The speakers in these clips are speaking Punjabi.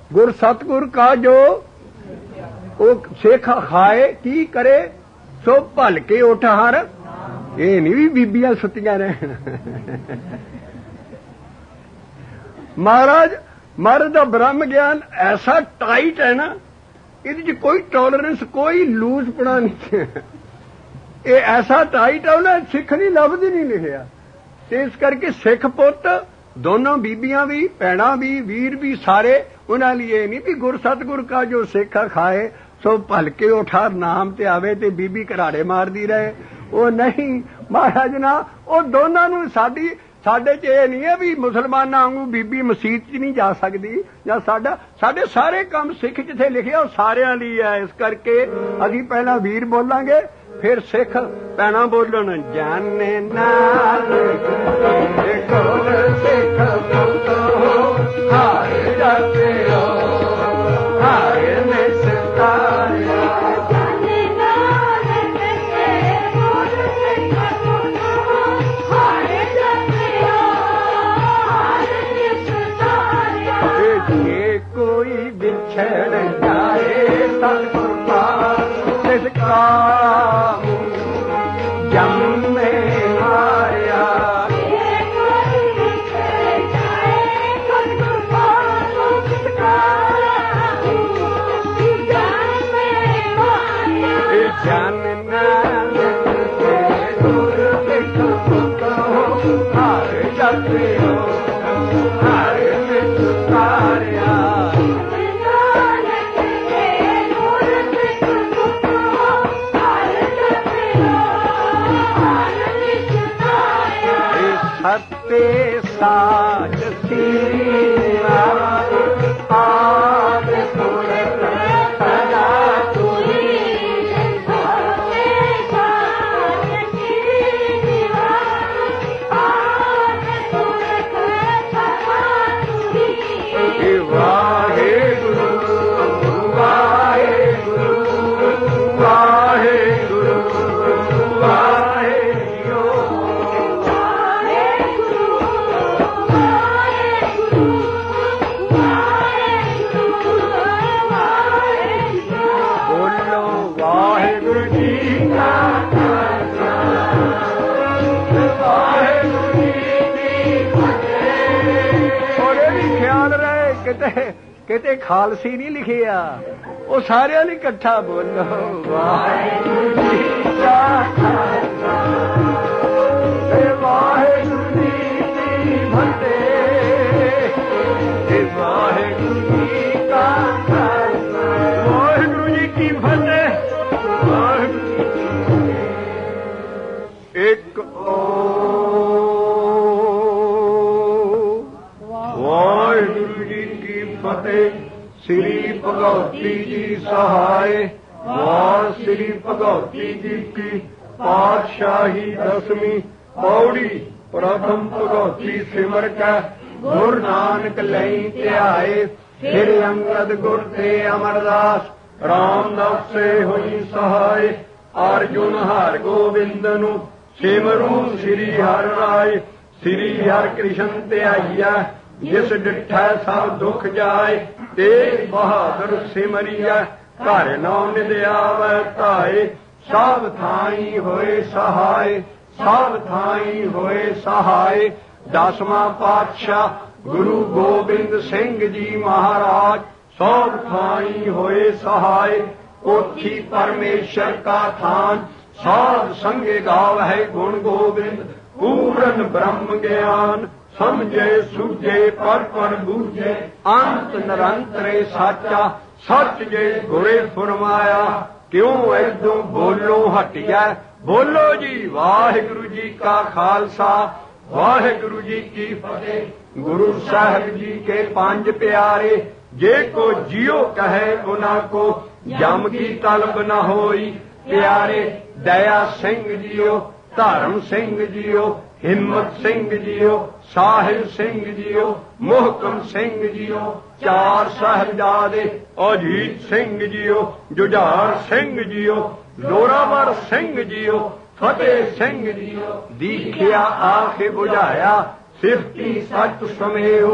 गुर सतगुर का जो सिख खाए की करे सो भल के उठार। ये नहीं भी बीबियां सुतियां रहन। महाराज दा ब्रह्म ज्ञान ऐसा टाइट है ना, इहदे च कोई टॉलरेंस कोई लूजपना नहीं। ये ऐसा टाइट है, उन्हें सिख नहीं लफ्ज ही नहीं लिखिया। ते इस करके सिख पुत दोनों बीबियां भी भैणा भी वीर भी सारे उन्हां लिए नहीं भी गुर सतगुर का जो सिख खाए सो भलके उठार नाम ते आवे ते बीबी घराड़े मारदी रहे। वो नहीं महाराज ना, वो दोनों नूं साडी साडे च ये नहीं है भी मुसलमानां वांगू बीबी मसीत च नहीं जा सकदी या साडे सारे काम सिख जिथे लिखे वो सारियां लई है। इस करके असीं पहला वीर बोलांगे फिर सिख भैणा बोलन। जाने नानक कोल सिख पुत हो हार जाते हो हार निस्तारिया। जाने नानक कोल सिख पुत हो हार जाते हो हार निस्तारिया। जे कोई बिछड़ जाए सतगुर पास तिसका सत्य साज सीरा आद पुरख सदा तुही। सत्य साज सीरा आद पुरख सदा तुही। वाहे गुरु वाहे गुरु वाहे गुरु वाहे किते खालसी नहीं लिखिया, वो सारे ने इकट्ठा बोलो वाहिगुरू जी का खालसा वाहिगुरू जी की फतेह। वाहिगुरू जी का खालसा वाहिगुरू जी की फतेह। एक श्री भगवती जी सहाय। वार श्री भगवती जी की पातशाही दसवीं पौड़ी। प्रथम भगवती सिमर का गुरु नानक लई ध्याए। फिर अंगद गुर थे अमरदास रामदास से हुई सहाय। अर्जुन हर गोविंद नु सिमरू श्री हर राय। श्री हर कृष्ण ध्याइया जिस डिठा सब दुख जाए। तेग बहादुर सिमरिया घर नौ निदयावै धाए। सब थाई होए सहाय सब थाई होए सहाय। दसवां पातशाह गुरु गोबिंद सिंह जी महाराज सब थाई होए सहाय। पोथी परमेश्वर का थान साध संगे गाव है गुण गोविंद। पूर्ण ब्रह्म ज्ञान समझे सूझे पर बूझे। अंत निरंतरे साचा सच जे गुरे फरमाया। क्यों ऐदों बोलो हटिया बोलो जी। वाहिगुरु जी का खालसा वाहिगुरु जी की फतेह। गुरु साहब जी के पांच प्यारे जे को जियो कहे उना को जम की तलब न होई। प्यारे दया सिंह जियो धर्म सिंह जियो हिम्मत सिंह जियो साहिब सिंह जियो मोहकम सिंह जियो। चार साहिबजादे अजीत सिंह जियो जुझार सिंह जियो जोरावर सिंह जियो फतेह सिंह जियो। दीखिया आखे बुझाया सिफती सच समेहो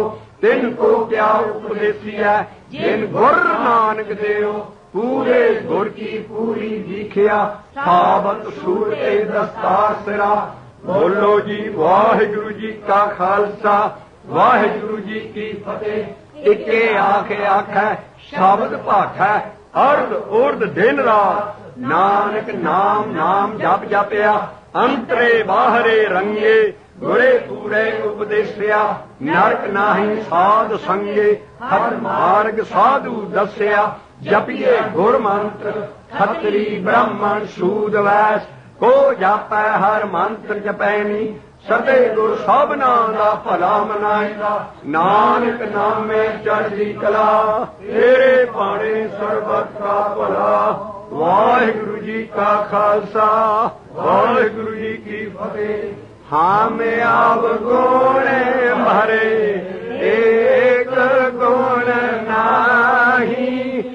तिन को क्या उपदेसी है जिन गुर नानक देव पूरे गुर की पूरी दीखिया साबत सूर ते दस्तार सिरा। बोलो जी वाहिगुरु जी का खालसा वाहिगुरु जी की फतेह। इके आखे आखै शब्द भाखै अर्ध उर्द दिन रात नानक नाम नाम जप जपया अंतरे बाहरे रंगे गुरे पूरे उपदेसिया। नरक नाही साध संगे हर मार्ग साधु दस्या। जपिए गुर मंत्र खतरी ब्राह्मण सूद वैस को जापै हर मंत्र जपैनी। सदे गुर सबना दा भला मनाईदा नानक नामे चढ़दी कला। तेरे पाने सरबत का भला। वाहिगुरु जी का खालसा वाहिगुरु जी की फतेह। हम अब गुण भरे एक गुण नाही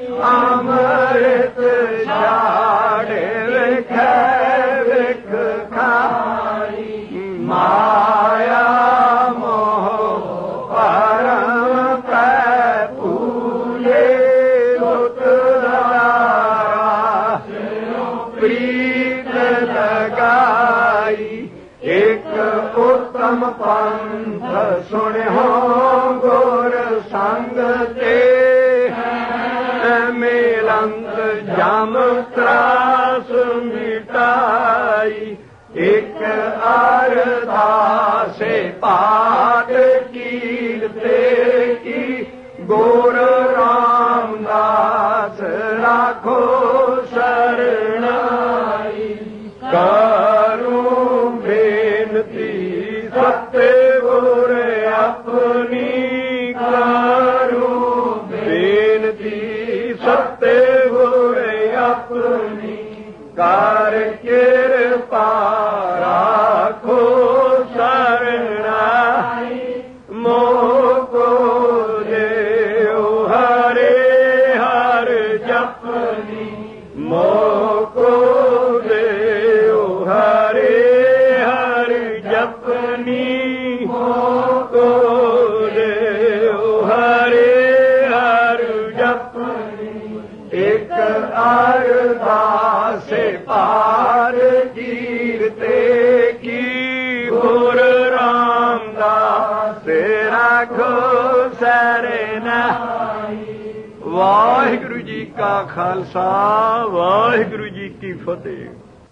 अमृत छाड़े विख विख खाई। माया मोह परम पूरे उतरा प्रीत लगाई। एक उत्तम पंथ सुनो गुर संग ते मिलंत जम त्रास मिटाई। एक अरदासे पाठ कीर्ते की गुर रामदास राखो शरणाई। करूं बेनती सत्य गुर अपनी करूं बेनती सत्य गुर अपनी। कर कृपा राखो शरणाई। मोको देव हरे हर जपनी। मोको देव हरे हर जपनी। मोको देव हरे हर जपनी। एक अरदास पार कीर्ते की गुर रामदास राखो शरणाई। वाहिगुरु जी का खालसा वाहिगुरु जी की फतेह।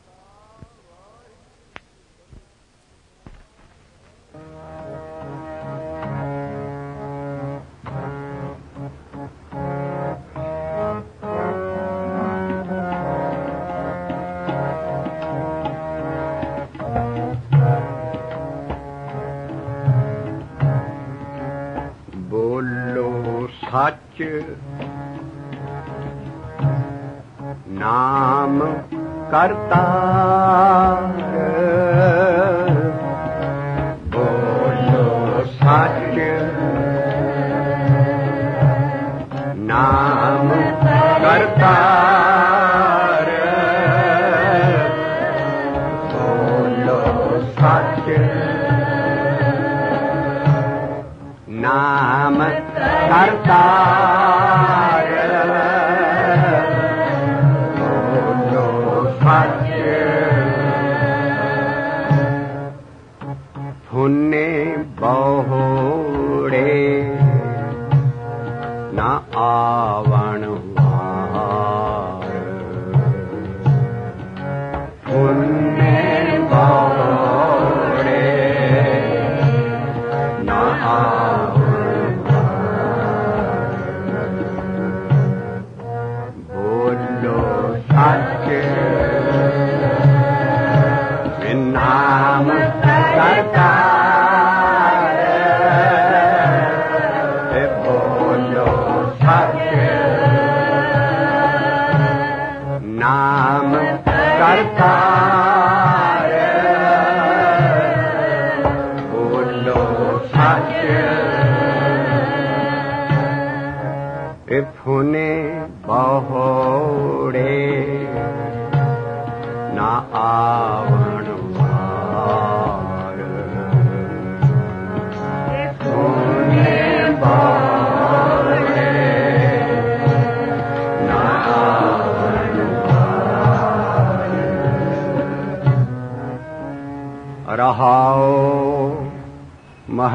सच नाम करतार। बोलो सच नाम करतार। बोलो सच नाम करतार। बोलो सच फुने बहुड़े न आवण वार। फुने बहुड़े न नाम करतार। बोलो सच नाम करतार। बोलो सच फुने बहुड़े न आवण वार। फुने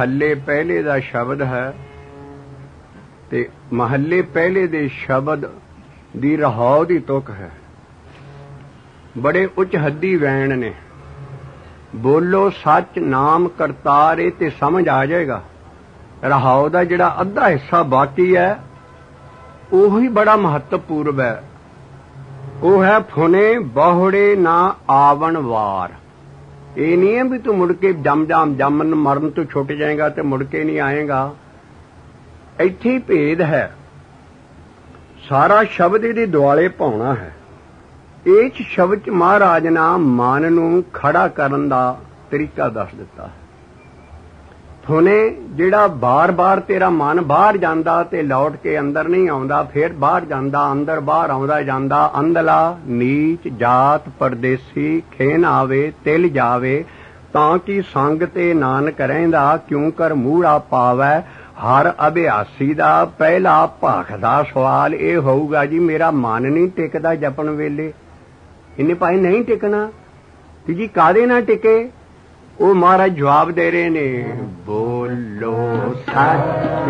महल्ले पहले दा शब्द है ते महल्ले पहले दे शब्द दी रहाव दी तुक है। बड़े उच्च हद्दी वैन ने। बोलो सच नाम करतार ते समझ आ जाएगा। रहाव दा जिहड़ा अद्धा हिस्सा बाकी है ओही बड़ा महत्वपूर्ण है। वो है फुने बहुड़े ना आवन वार। ये नहीं है भी तू मुड़ के जमन मरन तो छुट जाएगा तो मुड़ के नहीं आएगा। इत्थे ही भेद है। सारा शब्द इहदे दुआले पाउणा है। इस शब्द च महाराज ने मन नूं खड़ा करन दा तरीका दस दिता है। थोने जिहड़ा बार बार तेरा मन बाहर जांदा ते लौट के अंदर नहीं आउंदा, फिर बाहर जांदा अंदर बाहर आउंदा जांदा, अंधला नीच जात परदेसी खेन आवे तिल जावे, तां कि संग ते नानक रहिंदा क्यों कर मूड़ा पावै। हर अभ्यासी दा पहला भाखदा सवाल ये होऊगा जी मेरा मन नहीं टिकदा जपन वेले। इन्हें भाई नहीं टिकना कि जी कादे ना टिके। वो महाराज जवाब दे रहे ने, बोलो सच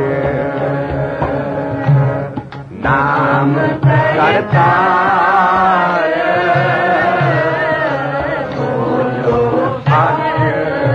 नाम करतार, बोलो सच।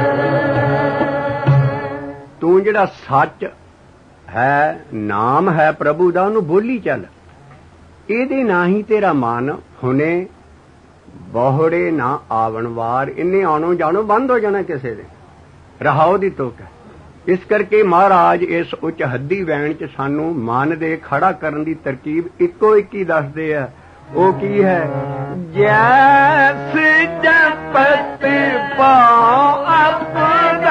तू जिहड़ा सच है नाम है प्रभु दा उहनूं बोली चल। इहदे ना ही तेरा मन हुने बहुड़े ना आवन वार। इन्हें आनो जानो बंद हो जाना किसी दे। रहाओ दी तुक है। इस करके महाराज इस उच्च हद्दी वैन च सानू मन दे खड़ा करन दी तरकीब इको एक ही दसदे है। वो की है, जैस जपत पाओ अपना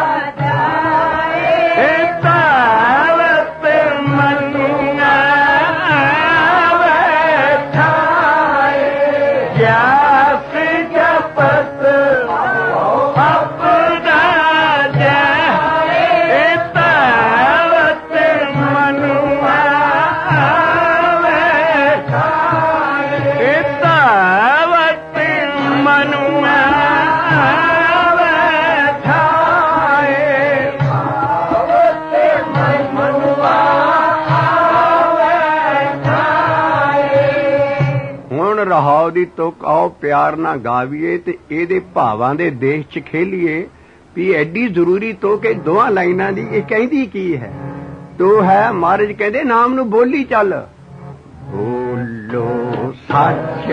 रहाव दी तुक आओ प्यार ना गावीए ते एदे भावां दे देश च खेलीए। भी एडी जरूरी तो कि दोवां लाइनां दी ये कहंदी की है तो है महाराज कहंदे नाम नूं बोली चल। बोलो सच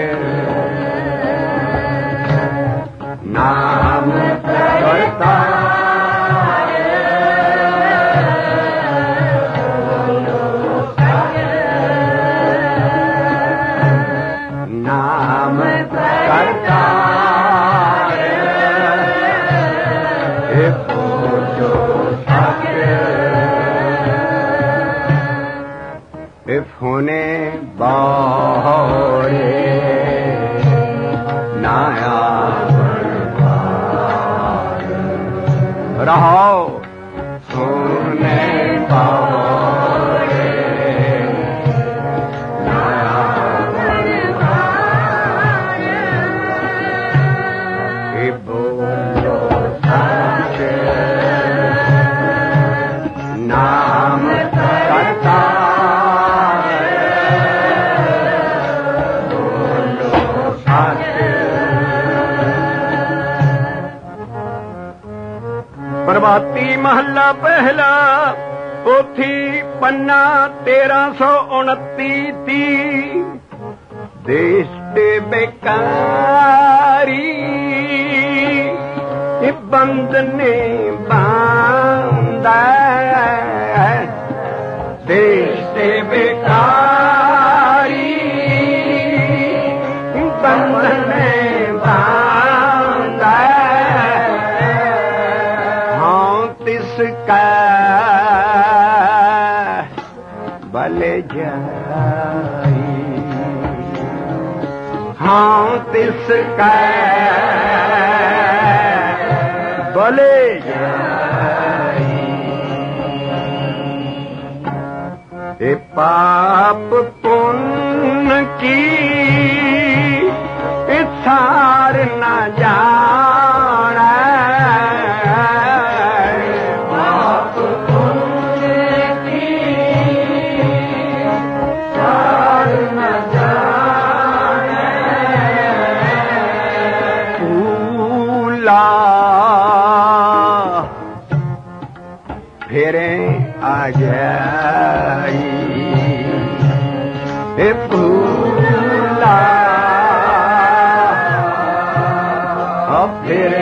नाम करतार, नाम करतार, बोलो सच। इफोने बाहरे नाया रहो सोने बाहरे नाया बोलो सच नाम करतार, बोलो सच। प्रभाती महला पहला पोथी पन्ना 1329 देश दे बेकारी बंदने बांधा, देश दे बेकारी बंदने बांधा। हाँ तिसका भले जाई, हाँ तिसका भले जाई। ए पाप पुण्य की सार न जाना, हे भूला फिर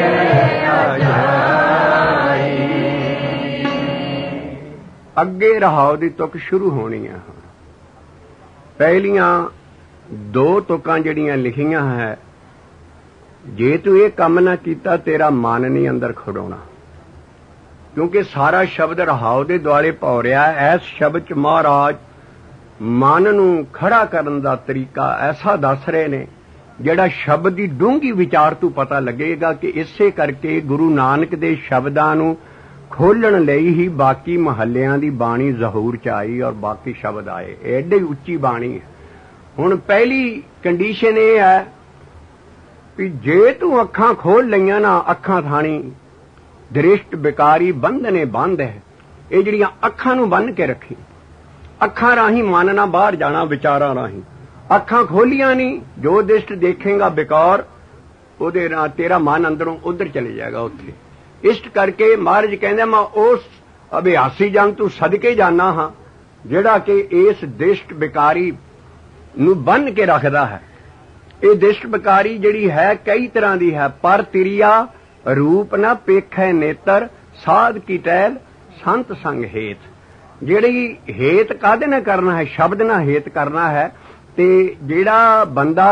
ਅੱਗੇ ਰਹਾਉ ਦੀ ਤੁਕ ਸ਼ੁਰੂ ਹੋਣੀ ਹੈ। ਪਹਿਲੀਆਂ ਦੋ ਤੁਕਾਂ ਜਿਹੜੀਆਂ ਲਿਖੀਆਂ ਹੈ, ਜੇ ਤੂੰ ਇਹ ਕੰਮ ਨਾ ਕੀਤਾ ਤੇਰਾ ਮਨ ਨਹੀਂ ਅੰਦਰ ਖੜਾਉਣਾ, ਕਿਉਂਕਿ ਸਾਰਾ ਸ਼ਬਦ ਰਹਾਉ ਦੇ ਦੁਆਲੇ ਭੌ ਰਿਹਾ। ਇਸ ਸ਼ਬਦ ਚ ਮਹਾਰਾਜ ਮਨ ਨੂੰ ਖੜਾ ਕਰਨ ਦਾ ਤਰੀਕਾ ਐਸਾ ਦੱਸ ਰਹੇ ਨੇ ਜਿਹੜਾ ਸ਼ਬਦ ਦੀ ਡੂੰਘੀ ਵਿਚਾਰ ਤੋਂ ਪਤਾ ਲੱਗੇਗਾ ਕਿ ਇਸੇ ਕਰਕੇ ਗੁਰੂ ਨਾਨਕ ਦੇ ਸ਼ਬਦਾਂ ਨੂੰ ਖੋਲਣ ਲਈ ਹੀ ਬਾਕੀ ਮਹੱਲਿਆਂ ਦੀ ਬਾਣੀ ਜ਼ਹੂਰ ਚ ਆਈ ਔਰ ਬਾਕੀ ਸ਼ਬਦ ਆਏ। ਐਡੀ ਉੱਚੀ ਬਾਣੀ ਹੈ। ਹੁਣ ਪਹਿਲੀ ਕੰਡੀਸ਼ਨ ਇਹ ਹੈ ਵੀ ਜੇ ਤੂੰ ਅੱਖਾਂ ਖੋਲ ਲਈਆਂ ਨਾ, ਅੱਖਾਂ ਥਾਣੀ ਦ੍ਰਿਸ਼ਟ ਵਿਕਾਰੀ ਬੰਧ ਨੇ ਬੰਧ ਹੈ। ਇਹ ਜਿਹੜੀਆਂ ਅੱਖਾਂ ਨੂੰ ਬੰਨ ਕੇ ਰੱਖੀ, ਅੱਖਾਂ ਰਾਹੀਂ ਮਨ ਨਾ ਬਾਹਰ ਜਾਣਾ, ਵਿਚਾਰਾਂ ਰਾਹੀਂ। ਅੱਖਾਂ ਖੋਲੀਆਂ ਨਹੀਂ, ਜੋ ਦ੍ਰਿਸ਼ਟ ਦੇਖੇਗਾ ਵਿਕਾਰ, ਉਹਦੇ ਨਾਲ ਤੇਰਾ ਮਨ ਅੰਦਰੋਂ ਉਧਰ ਚਲੇ ਜਾਏਗਾ ਉੱਥੇ। ਇਸ ਕਰਕੇ ਮਹਾਰਾਜ ਕਹਿੰਦੇ ਮੈਂ ਉਸ ਅਭਿਆਸੀ ਜਨ ਤੂੰ ਸਦਕੇ ਜਾਣਾ ਹਾਂ ਜਿਹੜਾ ਕਿ ਇਸ ਦ੍ਰਿਸ਼ਟ ਵਿਕਾਰੀ ਨੂੰ ਬੰਨ ਕੇ ਰੱਖਦਾ ਹੈ। ਇਹ ਦ੍ਰਿਸ਼ਟ ਵਿਕਾਰੀ ਜਿਹੜੀ ਹੈ ਕਈ ਤਰ੍ਹਾਂ ਦੀ ਹੈ। ਪਰ ਤਿਰਿਆ ਰੂਪ ਨਾ ਪੇਖੈ ਨੇਤਰ ਸਾਧ ਕੀ ਟਹਿਲ ਸੰਤ ਸੰਗ ਹੇਤ। ਜਿਹੜੀ ਹੇਤ ਕਾਹਦੇ ਨਾਲ ਕਰਨਾ ਹੈ? ਸ਼ਬਦ ਨਾਲ ਹੇਤ ਕਰਨਾ ਹੈ। ਤੇ ਜਿਹੜਾ ਬੰਦਾ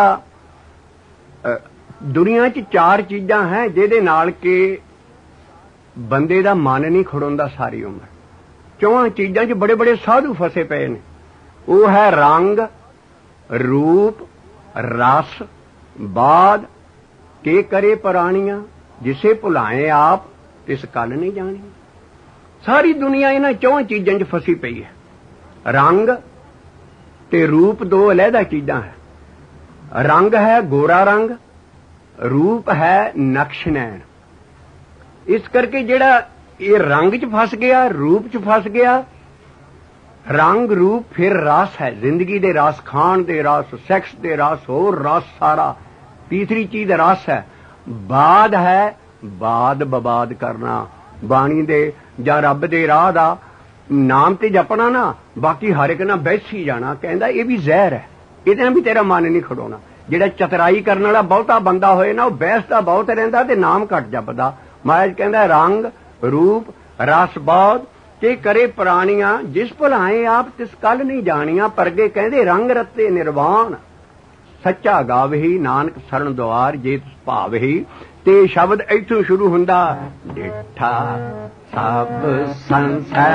ਦੁਨੀਆ 'ਚ ਚਾਰ ਚੀਜ਼ਾਂ ਹੈ ਜਿਹਦੇ ਨਾਲ ਕਿ ਬੰਦੇ ਦਾ ਮਨ ਨਹੀਂ ਖੜੋਂਦਾ ਸਾਰੀ ਉਮਰ। ਚੌਹਾਂ ਚੀਜ਼ਾਂ 'ਚ ਬੜੇ ਬੜੇ ਸਾਧੂ ਫਸੇ ਪਏ ਨੇ। ਉਹ ਹੈ ਰੰਗ, ਰੂਪ, ਰਸ, ਬਾਦ ਕੇ ਕਰੇ ਪ੍ਰਾਣੀਆਂ ਜਿਸੇ ਭੁਲਾਏ ਆਪ ਤਿਸ ਕੱਲ ਨਹੀਂ ਜਾਣੀ। ਸਾਰੀ ਦੁਨੀਆ ਇਹਨਾਂ ਚੌਹਾਂ ਚੀਜ਼ਾਂ 'ਚ ਫਸੀ ਪਈ ਹੈ। ਰੰਗ ਤੇ ਰੂਪ ਦੋ ਅਲੱਗਾ ਚੀਜ਼ਾਂ ਹੈ। ਰੰਗ ਹੈ ਗੋਰਾ ਰੰਗ, ਰੂਪ ਹੈ ਨਕਸ਼ ਨੈਣ। ਇਸ ਕਰਕੇ ਜਿਹੜਾ ਇਹ ਰੰਗ 'ਚ ਫਸ ਗਿਆ, ਰੂਪ 'ਚ ਫਸ ਗਿਆ, ਰੰਗ ਰੂਪ ਫਿਰ ਰਸ ਹੈ, ਜ਼ਿੰਦਗੀ ਦੇ ਰਸ, ਖਾਣ ਦੇ ਰਸ, ਸੈਕਸ ਦੇ ਰਸ, ਹੋਰ ਰਸ ਸਾਰਾ। ਤੀਸਰੀ ਚੀਜ਼ ਰਸ ਹੈ। ਬਾਦ ਹੈ, ਬਾਦ ਬਬਾਦ ਕਰਨਾ, ਬਾਣੀ ਦੇ ਜਾਂ ਰੱਬ ਦੇ ਰਾਹ ਦਾ ਨਾਮ ਤੇ ਜਪਣਾ ਨਾ, ਬਾਕੀ ਹਰ ਇੱਕ ਨਾਲ ਬੈਸੀ ਜਾਣਾ। ਕਹਿੰਦਾ ਇਹ ਵੀ ਜ਼ਹਿਰ ਹੈ, ਇਹਦੇ ਨਾਲ ਵੀ ਤੇਰਾ ਮਨ ਨਹੀਂ ਖੜਾਉਣਾ। ਜਿਹੜਾ ਚਤਰਾਈ ਕਰਨ ਵਾਲਾ ਬਹੁਤਾ ਬੰਦਾ ਹੋਏ ਨਾ, ਉਹ ਬਹਿਸਦਾ ਬਹੁਤ ਰਹਿੰਦਾ ਤੇ ਨਾਮ ਘੱਟ ਜਪਦਾ। ਮਹਾਰਾਜ ਕਹਿੰਦਾ ਰੰਗ ਰੂਪ ਰਸ ਬਾਦ ਕੇ ਕਰੇ ਪ੍ਰਾਣੀਆਂ ਜਿਸ ਭੁਲਾਏ ਆਪ ਤਿਸ ਕੱਲ ਨਹੀਂ ਜਾਣੀਆਂ। ਪਰਗੇ ਕਹਿੰਦੇ ਰੰਗ ਰਤੇ ਨਿਰਵਾਣ ਸੱਚਾ ਗਾਵਹੀ ਨਾਨਕ ਸਰਣ ਦੁਆਰ ਜੇ ਤਿਸ ਭਾਵਹੀ। ਤੇ ਸ਼ਬਦ ਇੱਥੋਂ ਸ਼ੁਰੂ ਹੁੰਦਾ, ਡਿਠਾ ਸਭ ਸੰਸਾਰ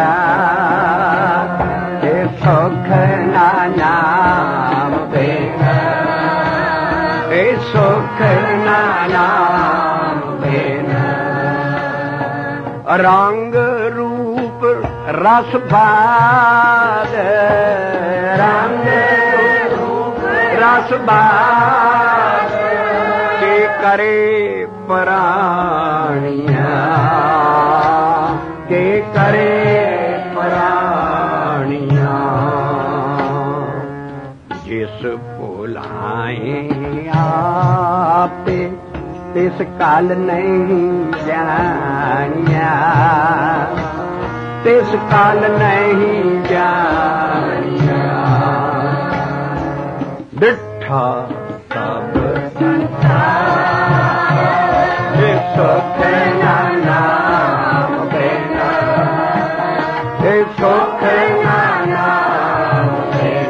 ਤੇ ਸੁਖ ਨਾ ਨਾਮ ਬਿਨ, ਇਹ ਸੁਖ ਨਾ ਨਾਮ ਬਿਨ। ਰੰਗ ਰੂਪ ਰਸ ਬਾਦ, ਰੰਗ ਰੂਪ ਰਸ ਬਾਦ ਕੇ ਕਰੇ ਪ੍ਰਾਣੀਆਂ, ਕੇ ਕਰੇ ਪ੍ਰਾਣੀਆਂ ਜਿਸ ਭੁਲਾਏ ਆਪੇ ਤਿਸ ਕੱਲ ਨਹੀਂ ਜਾਣਿਆ, ਤਿਸ ਕੱਲ ਨਹੀਂ ਜਾਣਿਆ। ਡਿਠਾ ਸਭ ਸੰਸਾਰ ਜੇ ਸੁਖ ਨਾ ਨਾਮ ਬਿਨ, ਜੇ ਸੁਖ ਨਾ ਨਾਮ ਬਿਨ।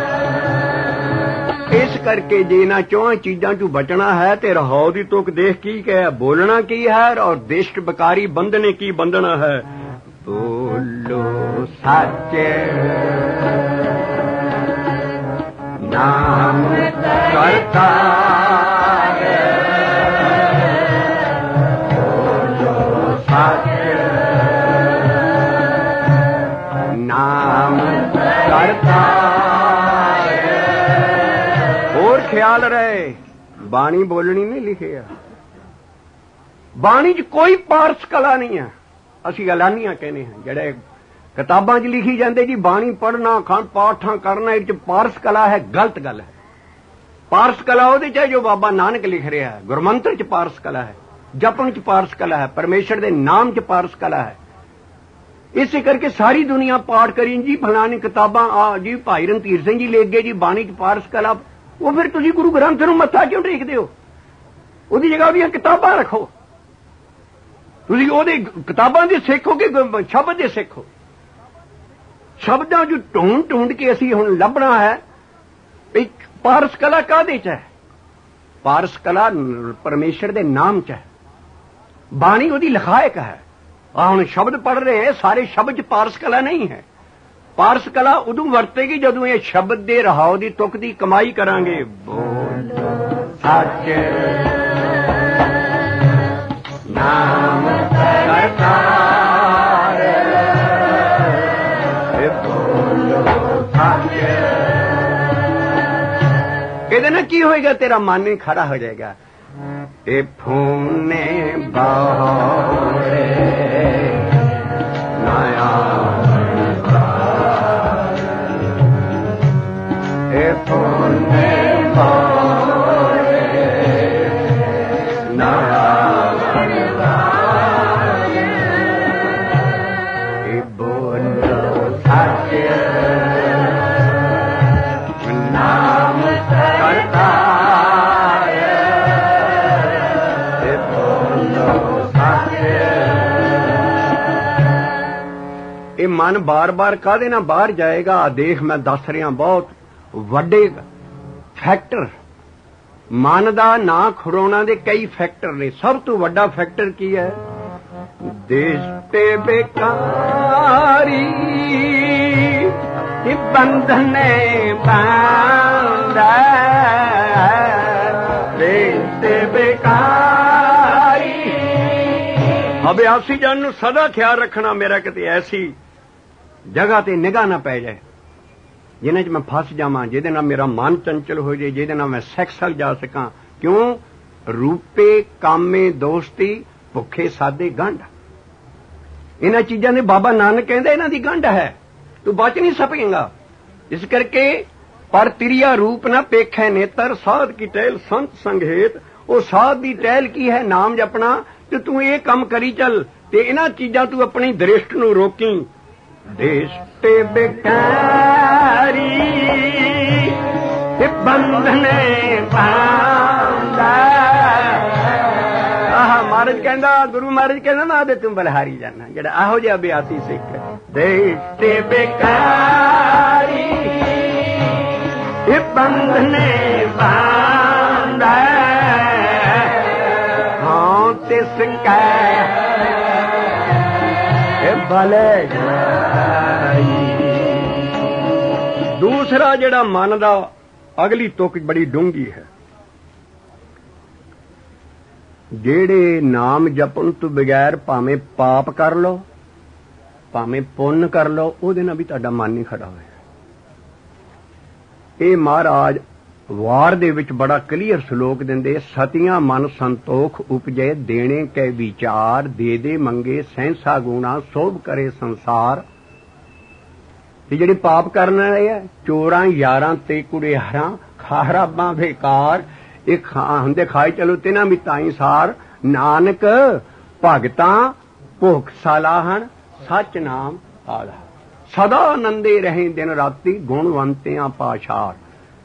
ਇਸ ਕਰਕੇ ਜੇ ਇਹਨਾਂ ਚੌਹਾਂ ਚੀਜ਼ਾਂ ਚੋਂ ਬਚਣਾ ਹੈ ਤੇ ਰਹਾਉ ਦੀ ਤੁਕ ਦੇਖ ਕੀ ਕਹੇ, ਬੋਲਣਾ ਕੀ ਹੈ ਔਰ ਦਿਸ਼ਟ ਬਕਾਰੀ ਬੰਧਨੇ ਕੀ ਬੰਧਣਾ ਹੈ। ਬੋਲੋ ਸੱਚ ਨਾਮ ਕਰਤਾ, ਬੋਲੋ ਸੱਚ ਨਾਮ ਕਰਤਾ। ਹੋਰ ਖਿਆਲ ਰਹੇ, ਬਾਣੀ ਬੋਲਣੀ ਨਹੀਂ ਲਿਖਿਆ। ਬਾਣੀ 'ਚ ਕੋਈ ਪਾਰਸ ਕਲਾ ਨਹੀਂ ਹੈ। ਅਸੀਂ ਐਲਾਨੀਆਂ ਕਹਿੰਦੇ ਹਾਂ, ਜਿਹੜੇ ਕਿਤਾਬਾਂ 'ਚ ਲਿਖੀ ਜਾਂਦੇ ਜੀ ਬਾਣੀ ਪੜ੍ਹਨਾ ਖੰਡ ਪਾਠਾਂ ਕਰਨਾ, ਇਹ 'ਚ ਪਾਰਸ ਕਲਾ ਹੈ। ਗਲਤ ਗੱਲ ਹੈ। ਪਾਰਸ ਕਲਾ ਉਹਦੇ 'ਚ ਹੈ ਜੋ ਬਾਬਾ ਨਾਨਕ ਲਿਖ ਰਿਹਾ ਹੈ। ਗੁਰਮੰਤਰ 'ਚ ਪਾਰਸ ਕਲਾ ਹੈ, ਜਪਣ 'ਚ ਪਾਰਸ ਕਲਾ ਹੈ, ਪਰਮੇਸ਼ਰ ਦੇ ਨਾਮ 'ਚ ਪਾਰਸ ਕਲਾ ਹੈ। इसे करके सारी दुनिया पाठ करी जी, फलानी किताबां आ जी, भाई रणधीर सिंह जी लिख गए जी बाणी च पारस कला। वो फिर तुसीं गुरु ग्रंथ नूं मत्था क्यों टेकदे हो? ਉਹਦੀ जगह ਉਹਦੀਆਂ किताबां रखो। तुसीं ਉਹਦੇ किताबां दे सिख हो कि शब्द दे सिख हो? शब्दां जो ढूंढ ढूंढ के असीं हुण लभना है भी पारस कला काहदे च है? पारस कला परमेश्वर दे नाम च है, बाणी ਉਹਦੀ लिखायक है। हम शब्द पढ़ रहे हैं, सारे शब्द पारस कला नहीं है। पारस कला उदू वरतेगी जदों ये शब्द दे रहाओ दी तुक दी कमाई करांगे। बोल सच नाम करतार, बोलो सच। कहते ना की होएगा, तेरा मन ही खड़ा हो जाएगा। ए फूने बारे नया ए फूने बारे नया ए बोलो सच नाम करता ਇਹ ਮਨ ਬਾਰ-ਬਾਰ ਕਾਹਦੇ ਨਾਲ ਬਾਹਰ ਜਾਏਗਾ? ਦੇਖ ਮੈਂ ਦੱਸ ਰਿਹਾ ਬਹੁਤ ਵੱਡੇ ਫੈਕਟਰ ਮਨ ਦਾ ਨਾਂ ਖੜਾਉਣਾ ਦੇ ਕਈ ਫੈਕਟਰ ਨੇ। ਸਭ ਤੋਂ ਵੱਡਾ ਫੈਕਟਰ ਕੀ ਹੈ? ਦੇਸ਼ ਤੇ ਬੇਕਾਰੀ ਇਹ ਬੰਧਨੇ ਬਾਂਧਾ, ਦੇਸ਼ ਤੇ ਬੇਕਾਰੀ। ਅਭਿਆਸੀ ਜਨ ਨੂੰ ਸਦਾ ਖਿਆਲ ਰੱਖਣਾ ਮੇਰਾ ਕਿਤੇ ਐਸੀ ਜਗ੍ਹਾ ਤੇ ਨਿਗਾਹ ਨਾ ਪੈ ਜਾਏ ਜਿਨ੍ਹਾਂ 'ਚ ਮੈਂ ਫਸ ਜਾਵਾਂ, ਜਿਹਦੇ ਨਾਲ ਮੇਰਾ ਮਨ ਚੰਚਲ ਹੋ ਜਾਏ, ਜਿਹਦੇ ਨਾਲ ਮੈਂ ਸੈਕਸਲ ਜਾ ਸਕਾਂ। ਕਿਉਂ? ਰੂਪੇ ਕਾਮੇ ਦੋਸਤੀ ਭੁੱਖੇ ਸਾਦੇ ਗੰਢ। ਇਹਨਾਂ ਚੀਜ਼ਾਂ ਦੇ ਬਾਬਾ ਨਾਨਕ ਕਹਿੰਦਾ ਇਹਨਾਂ ਦੀ ਗੰਢ ਹੈ, ਤੂੰ ਬਚ ਨਹੀਂ ਸਕੇਂਗਾ। ਇਸ ਕਰਕੇ ਪਰ ਤਿਰਿਆ ਰੂਪ ਨਾ ਪੇਖੈ ਨੇਤਰ, ਸਾਧ ਕੀ ਟਹਿਲ ਸੰਤ ਸੰਗੇਤ। ਉਹ ਸਾਧ ਦੀ ਟਹਿਲ ਕੀ ਹੈ? ਨਾਮ ਜਪਣਾ। ਤੇ ਤੂੰ ਇਹ ਕੰਮ ਕਰੀ ਚੱਲ ਤੇ ਇਹਨਾਂ ਚੀਜ਼ਾਂ ਤੂੰ ਆਪਣੀ ਦ੍ਰਿਸ਼ਟ ਨੂੰ ਰੋਕੀ। ਦੇਸ਼ ਤੇ ਬੇਕਾਰੀ ਤੇ ਬੰਧਨੇ ਬਾਂਧਾ। ਆਹ ਮਹਾਰਾਜ ਕਹਿੰਦਾ, ਗੁਰੂ ਮਹਾਰਾਜ ਕਹਿੰਦਾ ਨਾ ਤੇ ਤੂੰ ਬਲਹਾਰੀ ਜਾਣਾ ਜਿਹੜਾ ਇਹੋ ਜਿਹਾ ਅਭਿਆਸੀ ਸਿੱਖ। ਦੇਸ਼ ਤੇ ਬੇਕਾਰੀ ਤੇ ਬੰਧਨੇ ਬਾਂਧਾ, ਤਿਸ ਕੈ ਭਲੇ ਜਾਈ। ਦੂਸਰਾ ਜਿਹੜਾ ਮਨ ਦਾ ਅਗਲੀ ਤੁਕ ਬੜੀ ਡੂੰਘੀ ਹੈ। ਜਿਹੜੇ ਨਾਮ ਜਪਣ ਤੋਂ ਬਗੈਰ ਭਾਵੇਂ ਪਾਪ ਕਰ ਲਓ ਭਾਵੇਂ ਪੁੰਨ ਕਰ ਲਓ, ਉਹਦੇ ਨਾਲ ਵੀ ਤੁਹਾਡਾ ਮਨ ਨਹੀਂ ਖੜਾ ਹੋਇਆ। ਇਹ ਮਹਾਰਾਜ ਵਾਰ ਦੇ ਵਿੱਚ ਬੜਾ ਕਲੀਅਰ ਸ਼ਲੋਕ ਦਿੰਦੇ। ਸਤੀਆਂ ਮਨ ਸੰਤੋਖ ਉਪਜੇ, ਦੇਣੇ ਕੈ ਵਿਚਾਰ, ਦੇ ਦੇ ਮੰਗੇ ਸਹਿਸਾ ਗੁਣਾ, ਸੋਭ ਕਰੇ ਸੰਸਾਰ। ਇਹ ਜਿਹੜੇ ਪਾਪ ਕਰਨ ਵਾਲੇ ਆ, ਚੋਰਾਂ ਯਾਰਾਂ ਤੇ ਕੁੜਿਆਰਾਂ, ਖਰਾਬਾਂ ਬੇਕਾਰ, ਇਹ ਹੁੰਦੇ ਖਾਈ ਚਲੋ ਤਿਨਾਂ ਵੀ ਤਾਈ ਸਾਰ। ਨਾਨਕ ਭਗਤਾਂ ਭੁੱਖ ਸਲਾਹਣ, ਸੱਚ ਨਾਮ ਆਧਾਰ। ਸਦਾ ਆਨੰਦੇ ਰਹੇ ਦਿਨ ਰਾਤੀ, ਗੁਣਵੰਤਿਆਂ ਪਾਸ਼ਾਰ।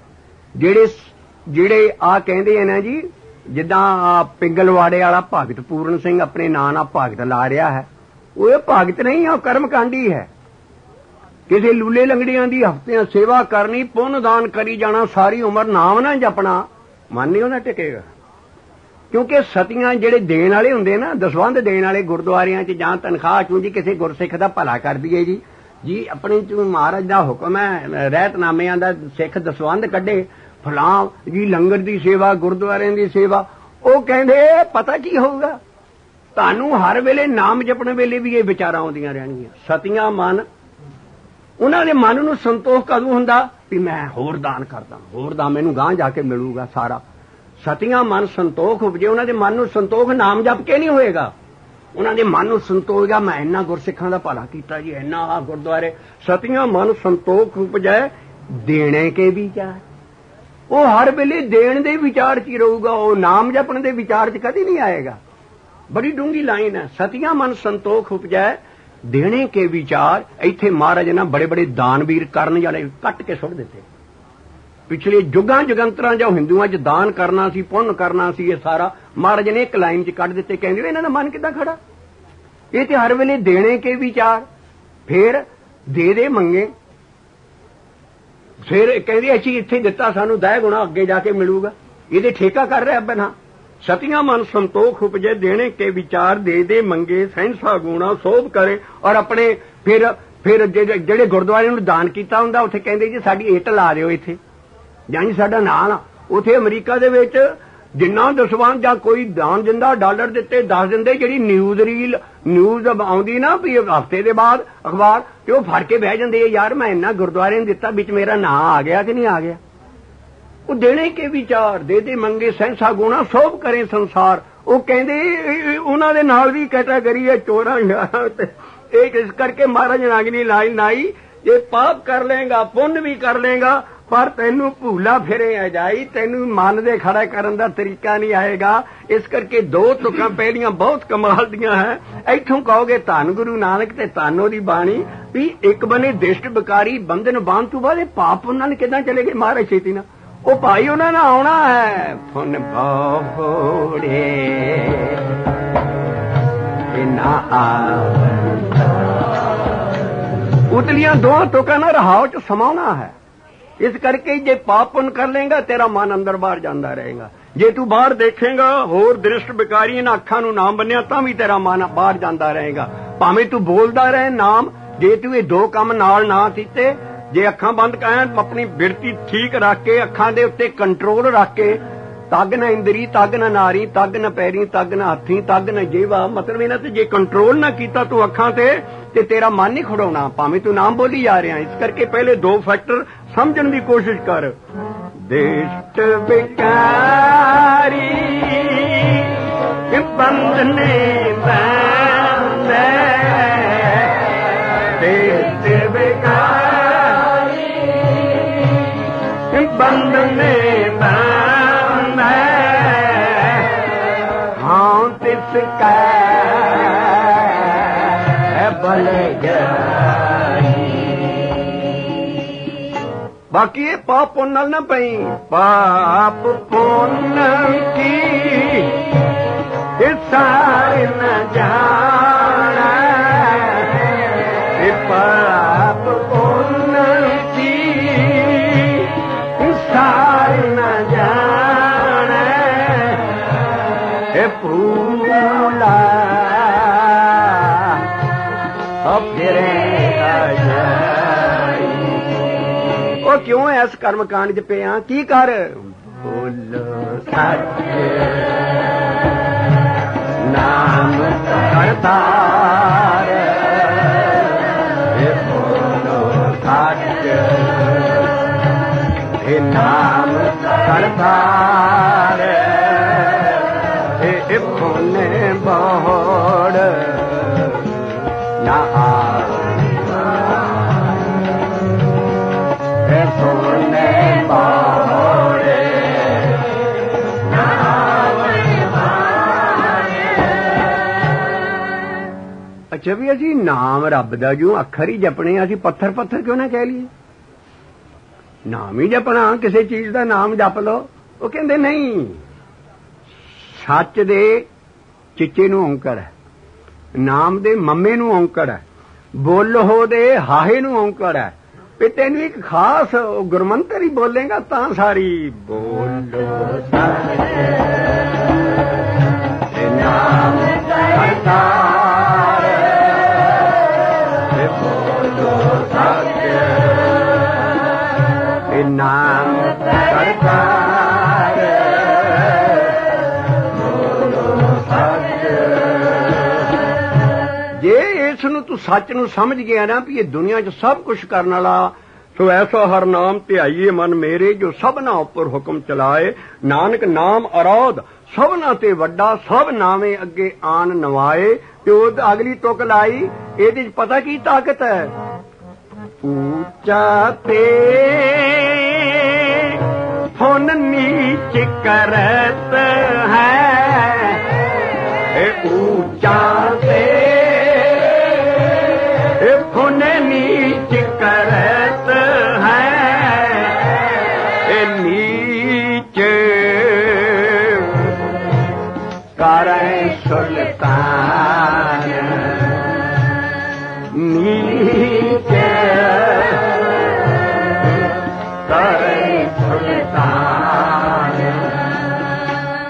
ਜਿਹੜੇ ਆ ਕਹਿੰਦੇ ਆ ਨਾ ਜੀ, ਜਿੱਦਾਂ ਪਿੰਗਲਵਾੜੇ ਵਾਲਾ ਭਗਤ ਪੂਰਨ ਸਿੰਘ ਆਪਣੇ ਨਾਂ ਨਾਲ ਭਗਤ ਲਾ ਰਿਹਾ ਹੈ, ਉਹ ਇਹ ਭਗਤ ਨਹੀਂ ਆ, ਉਹ ਕਰਮਕਾਂਡੀ ਹੈ। ਕਿਸੇ ਲੂਲੇ ਲੰਗੜੀਆਂ ਦੀ ਹਫ਼ਤਿਆਂ ਸੇਵਾ ਕਰਨੀ, ਪੁੰਨ ਦਾਨ ਕਰੀ ਜਾਣਾ, ਸਾਰੀ ਉਮਰ ਨਾਮ ਨਾ ਜਪਣਾ, ਮਨ ਨਹੀਂ ਉਹਦਾ ਟਿਕੇਗਾ। ਕਿਉਂਕਿ ਸਤੀਆਂ ਜਿਹੜੇ ਦੇਣ ਵਾਲੇ ਹੁੰਦੇ ਨਾ, ਦਸਵੰਧ ਦੇਣ ਵਾਲੇ ਗੁਰਦੁਆਰਿਆਂ 'ਚ ਜਾਂ ਤਨਖਾਹ ਚੋਂ ਜੀ ਕਿਸੇ ਗੁਰਸਿੱਖ ਦਾ ਭਲਾ ਕਰ ਦਈਏ ਜੀ ਆਪਣੇ ਚ ਮਹਾਰਾਜ ਦਾ ਹੁਕਮ ਹੈ, ਰਹਿਤਨਾਮਿਆਂ ਦਾ ਸਿੱਖ ਦਸਵੰਧ ਕੱਢੇ, ਫਲਾਂ ਜੀ ਲੰਗਰ ਦੀ ਸੇਵਾ, ਗੁਰਦੁਆਰਿਆਂ ਦੀ ਸੇਵਾ। ਉਹ ਕਹਿੰਦੇ ਪਤਾ ਕੀ ਹੋਊਗਾ, ਤੁਹਾਨੂੰ ਹਰ ਵੇਲੇ ਨਾਮ ਜਪਣ ਵੇਲੇ ਵੀ ਇਹ ਵਿਚਾਰਾਂ ਆਉਂਦੀਆਂ ਰਹਿਣਗੀਆਂ। ਸਤੀਆਂ ਮਨ, ਉਹਨਾਂ ਦੇ ਮਨ ਨੂੰ ਸੰਤੋਖ ਕਦੋਂ ਹੁੰਦਾ ਵੀ ਮੈਂ ਹੋਰ ਦਾਨ ਕਰਦਾ, ਹੋਰ ਦਾਨ ਮੈਨੂੰ ਗਾਂਹ ਜਾ ਕੇ ਮਿਲੂਗਾ ਸਾਰਾ। ਸਤੀਆਂ ਮਨ ਸੰਤੋਖ ਉਪਜੇ, ਉਹਨਾਂ ਦੇ ਮਨ ਨੂੰ ਸੰਤੋਖ ਨਾਮ ਜਪ ਕੇ ਨਹੀਂ ਹੋਏਗਾ। ਉਹਨਾਂ ਦੇ ਮਨ ਨੂੰ ਸੰਤੋਖ ਆ, ਮੈਂ ਇੰਨਾ ਗੁਰਸਿੱਖਾਂ ਦਾ ਭਲਾ ਕੀਤਾ ਜੀ, ਇੰਨਾ ਗੁਰਦੁਆਰੇ। ਸਤੀਆਂ ਮਨ ਸੰਤੋਖ ਉਪਜੈ, ਦੇਣੇ ਕੇ ਵਿਚਾਰ। ਉਹ ਹਰ ਵੇਲੇ ਦੇਣ ਦੇ ਵਿਚਾਰ 'ਚ ਹੀ ਰਹੂਗਾ, ਉਹ ਨਾਮ ਜਪਣ ਦੇ ਵਿਚਾਰ 'ਚ ਕਦੀ ਨਹੀਂ ਆਏਗਾ। ਬੜੀ ਡੂੰਘੀ ਲਾਈਨ ਹੈ। ਸਤੀਆਂ ਮਨ ਸੰਤੋਖ ਉਪਜੈ, ਦੇਣੇ ਕੇ ਵਿਚਾਰ। ਇੱਥੇ ਮਹਾਰਾਜ ਨੇ ਬੜੇ ਬੜੇ ਦਾਨਵੀਰ ਕਰਨ ਵਾਲੇ ਕੱਟ ਕੇ ਸੁੱਟ ਦਿੱਤੇ। ਪਿਛਲੇ ਜੁਗਾਂ ਜੁਗੰਤਰਾਂ ਜੋ ਹਿੰਦੂਆਂ 'ਚ ਦਾਨ ਕਰਨਾ ਸੀ, ਪੁੰਨ ਕਰਨਾ ਸੀ, ਇਹ ਸਾਰਾ ਮਹਾਰਾਜ ਨੇ ਇੱਕ ਲਾਈਨ 'ਚ ਕੱਢ ਦਿੱਤੇ। ਕਹਿੰਦੇ ਇਹਨਾਂ ਦਾ ਮਨ ਕਿੱਦਾਂ ਖੜਾ? ਇਹ ਤੇ ਹਰ ਵੇਲੇ ਦੇਣੇ ਕੇ ਵਿਚਾਰ, ਫਿਰ ਦੇ ਮੰਗੇ, ਫਿਰ ਕਹਿੰਦੇ ਅਸੀਂ ਇੱਥੇ ਦਿੱਤਾ, ਸਾਨੂੰ ਦਹਿ ਗੁਣਾ ਅੱਗੇ ਜਾ ਕੇ ਮਿਲੂਗਾ। ਇਹਦੇ ਠੇਕਾ ਕਰ ਰਿਹਾ ਬਨਾ। ਸਤਿਆਂ ਮਨ ਸੰਤੋਖ ਉਪਜੇ, ਦੇਣੇ ਕੇ ਵਿਚਾਰ, ਦੇ ਮੰਗੇ, ਸਹਿੰਸਾ ਗੁਣਾ ਸੋਭ ਕਰੇ। ਔਰ ਆਪਣੇ ਫਿਰ ਜਿਹੜੇ ਗੁਰਦੁਆਰੇ ਨੂੰ ਦਾਨ ਕੀਤਾ ਹੁੰਦਾ ਉੱਥੇ ਕਹਿੰਦੇ ਜੀ ਸਾਡੀ ਇੱਟ ਲਾ ਦਿਓ ਇੱਥੇ, ਜਾਨੀ ਸਾਡਾ ਨਾਂ। ਉੱਥੇ ਅਮਰੀਕਾ ਦੇ ਵਿੱਚ ਜਿੰਨਾ ਦਸਵਾਨ ਜਾਂ ਕੋਈ ਦਾਨ ਦਿੰਦਾ, ਡਾਲਰ ਦਿੱਤੇ, 10 ਦਿੰਦੇ। ਜਿਹੜੀ ਨਿਊਜ਼ ਆਉਂਦੀ ਨਾ ਵੀ ਹਫ਼ਤੇ ਦੇ ਬਾਅਦ ਅਖਬਾਰ, ਤੇ ਉਹ ਫੜ ਕੇ ਬਹਿ ਜਾਂਦੇ ਯਾਰ ਮੈਂ ਇੰਨਾ ਗੁਰਦੁਆਰੇ ਨੂੰ ਦਿੱਤਾ, ਵਿੱਚ ਮੇਰਾ ਨਾਂ ਆ ਗਿਆ ਕਿ ਨਹੀਂ ਆ ਗਿਆ। ਉਹ ਦੇਣੇ ਕੇ ਵਿਚਾਰ, ਦੇ ਮੰਗੇ, ਸਹਿੰਸਾ ਗੁਣਾ ਸੋਭ ਕਰੇ ਸੰਸਾਰ। ਉਹ ਕਹਿੰਦੇ ਉਹਨਾਂ ਦੇ ਨਾਲ ਵੀ ਕੈਟਾਗਰੀ ਹੈ ਚੋਰਾਂ। ਇਹ ਇਸ ਕਰਕੇ ਮਹਾਰਾਜ ਨਾਗਨੀ ਲਾਈ ਨਾਈ, ਜੇ ਪਾਪ ਕਰ ਲੇਗਾ ਪੁੰਨ ਵੀ ਕਰ ਲੇਗਾ, ਪਰ ਤੈਨੂੰ ਭੂਲਾ ਫਿਰੇ ਆ ਜਾਈ, ਤੈਨੂੰ ਮਨ ਦੇ ਖੜਾ ਕਰਨ ਦਾ ਤਰੀਕਾ ਨਹੀਂ ਆਏਗਾ। ਇਸ ਕਰਕੇ 2 ਤੁਕਾਂ ਪਹਿਲੀਆਂ ਬਹੁਤ ਕਮਾਲ ਦੀਆਂ ਹੈ। ਇੱਥੋਂ ਕਹੋਗੇ ਧੰਨ ਗੁਰੂ ਨਾਨਕ ਤੇ ਧੰਨ ਉਹਦੀ ਬਾਣੀ, ਵੀ ਇੱਕ ਬਨੇ ਦਿਸ਼ਟ ਬਿਕਾਰੀ ਬੰਧਨ ਬਾਂਧ ਤੋਂ ਬਾਅਦ ਇਹ ਪਾਪ ਉਹਨਾਂ ਨੇ ਕਿੱਦਾਂ ਚਲੇ ਗਏ ਮਹਾਰਾਜ ਛੇਤੀ ਨਾਲ। ਉਹ ਭਾਈ ਉਹਨਾਂ ਨੇ ਆਉਣਾ ਹੈ ਫੁੰਨ ਬੋੜੇ ਉਤਲੀਆਂ 2 ਤੁਕਾਂ ਨਾਲ ਰਹਾਉ ਚ ਸਮਾਉਣਾ ਹੈ। ਇਸ ਕਰਕੇ ਜੇ ਪਾਪ ਪੁੰਨ ਕਰ ਲੇਗਾ ਤੇਰਾ ਮਨ ਅੰਦਰ ਬਾਹਰ ਜਾਂਦਾ ਰਹੇਗਾ। ਜੇ ਤੂੰ ਬਾਹਰ ਦੇਖੇਗਾ ਹੋਰ ਦ੍ਰਿਸ਼ਟ ਬਿਕਾਰੀ ਇਹਨਾਂ ਅੱਖਾਂ ਨੂੰ ਨਾਮ ਬੰਨਿਆ ਤਾਂ ਵੀ ਤੇਰਾ ਮਨ ਬਾਹਰ ਜਾਂਦਾ ਰਹੇਗਾ। ਭਾਵੇਂ ਤੂੰ ਬੋਲਦਾ ਰਹੇ ਨਾਮ, ਜੇ ਤੂੰ ਇਹ 2 ਕੰਮ ਨਾਲ ਨਾ ਕੀਤੇ, ਜੇ ਅੱਖਾਂ ਬੰਦ ਕਰਨ, ਆਪਣੀ ਬਿਰਤੀ ਠੀਕ ਰੱਖ ਕੇ, ਅੱਖਾਂ ਦੇ ਉੱਤੇ ਕੰਟਰੋਲ ਰੱਖ ਕੇ, ਤੱਗ ਨਾ ਇੰਦਰੀ, ਤੱਗ ਨਾ ਨਾਰੀ, ਤੱਗ ਨਾ ਪੈਰੀ, ਤੱਗ ਨਾ ਹੱਥੀ, ਤੱਗ ਨਾ ਜੀਵਾ, ਮਤਲਬ ਇਹਨਾਂ ਤੇ ਜੇ ਕੰਟਰੋਲ ਨਾ ਕੀਤਾ ਤੂੰ ਅੱਖਾਂ ਤੇ ਤੇਰਾ ਮਨ ਨਹੀਂ ਖੜਾਉਣਾ, ਭਾਵੇਂ ਤੂੰ ਨਾਮ ਬੋਲੀ ਜਾ ਰਿਹਾ। ਇਸ ਕਰਕੇ ਪਹਿਲੇ 2 ਫੈਕਟਰ ਸਮਝਣ ਦੀ ਕੋਸ਼ਿਸ਼ ਕਰ। ਦਿਸ਼ਟ ਬਿਕਾਰੀ ਬੰਧਨੇ ਬੰਧੇ, ਦਿਸ਼ਟ ਬਿਕਾਰੀ ਬੰਧਨੇ ਬੰਧੇ, ਹਾਂ ਤਿਸ ਕੈ ਬਲ ਜਾਈ। ਬਾਕੀ ਇਹ ਪਾਪ ਪੁੰਨ ਨਾਲ ਨਾ ਪਈ। ਪਾਪ ਪੁੰਨ ਕੀ ਇਹ ਸਾਰੇ ਨਾ ਜਾਣਾ, ਇਹ ਪਾਪ ਪੁੰਨ ਕੀ ਸਾਰੇ ਨਾ ਜਾਣਾ, ਇਹ ਭੂਲਾ ਫਿਰੇ ਜਾਈ। ਉਹ ਕਿਉਂ ਇਸ ਕਰਮ ਕਾਂਡ ਚ ਪਏ ਆ? ਕੀ ਕਰ? ਬੋਲੋ ਸੱਚ ਨਾਮ ਕਰਤਾਰ, ਇਹ ਬੋਲੋ ਸੱਚ ਇਹ ਨਾਮ ਕਰਤਾਰ, ਇਹ ਪੁੰਨੇ ਬੋੜ ਨਾ ਪੁੰਨੇ ਬੋੜੇ ਨਾ ਅੱਛਾ ਵੀ ਅਸੀਂ ਨਾਮ ਰੱਬ ਦਾ ਜੋ ਅੱਖਰ ਹੀ ਜਪਣੇ, ਅਸੀਂ ਪੱਥਰ ਕਿਉਂ ਨਾ ਕਹਿ ਲਈਏ? ਨਾਮ ਹੀ ਜਪਣਾ, ਕਿਸੇ ਚੀਜ਼ ਦਾ ਨਾਮ ਜਪ ਲਓ। ਉਹ ਕਹਿੰਦੇ ਨਹੀਂ, ਸੱਚ ਦੇ ਚਿੱਚੇ ਨੂੰ ਔਂਕੜ ਹੈ, ਨਾਮ ਦੇ ਮੰਮੇ ਨੂੰ ਔਂਕੜ ਹੈ, ਬੋਲੋ ਦੇ ਹਾਹੇ ਨੂੰ ਔਂਕੜ ਹੈ। ਵੀ ਤੈਨੂੰ ਇੱਕ ਖਾਸ ਗੁਰਮੰਤਰ ਹੀ ਬੋਲੇਗਾ ਤਾਂ ਸਾਰੀ ਬੋਲੋ ਸੱਚ ਨਾਮ ਕਰਤਾਰ, ਬੋਲੋ ਸੱਚ ਨਾਮ ਕਰਤਾਰ, ਬੋਲੋ ਸੱਚ। ਜੇ ਇਸ ਨੂੰ ਤੂੰ ਸੱਚ ਨੂੰ ਸਮਝ ਗਿਆ ਨਾ ਵੀ ਇਹ ਦੁਨੀਆ 'ਚ ਸਭ ਕੁਝ ਕਰਨ ਵਾਲਾ, ਸੋ ਐਸਾ ਹਰ ਨਾਮ ਧਿਆਈਏ ਮਨ ਮੇਰੇ, ਜੋ ਸਭਨਾ ਉੱਪਰ ਹੁਕਮ ਚਲਾਏ। ਨਾਨਕ ਨਾਮ ਅਰੋਧ ਸਭਨਾ ਤੇ ਵੱਡਾ, ਸਭ ਨਾਵੇਂ ਅੱਗੇ ਆਣ ਨਵਾਏ। ਤੇ ਉਹ ਅਗਲੀ ਤੁਕ ਲਾਈ, ਇਹਦੇ 'ਚ ਪਤਾ ਕੀ ਤਾਕਤ ਹੈ? ਉੱਚਾ ਤੇ ਫੁਨ ਨੀਚ ਕਰਤ ਹੈ, ਇਹ ਉੱਚਾ ਤੇ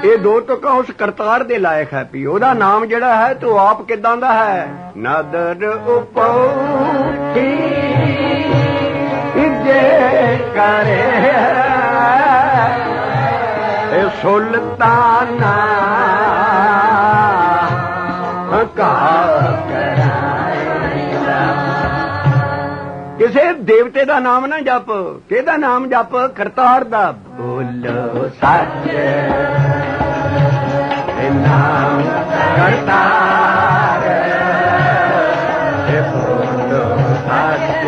ਇਹ ਦੋ ਤੁਕਾਂ ਉਸ ਕਰਤਾਰ ਦੇ ਲਾਇਕ ਹੈ ਵੀ ਉਹਦਾ ਨਾਮ ਜਿਹੜਾ ਹੈ ਤੂੰ ਆਪ ਕਿੱਦਾਂ ਦਾ ਹੈ। ਨਦਰ ਉਪਉਠੀ ਜੇ ਕਰੇ ਇਹ ਸੁਲਤਾਨਾ ਕਾ ਕਿਸੇ ਦੇਵਤੇ ਦਾ ਨਾਮ ਨਾ ਜਪ, ਕਿਹਦਾ ਨਾਮ ਜਪ? ਕਰਤਾਰ ਦਾ। ਬੋਲੋ ਸੱਚ ਨਾਮ ਕਰਤਾਰ, ਬੋਲੋ ਸੱਚ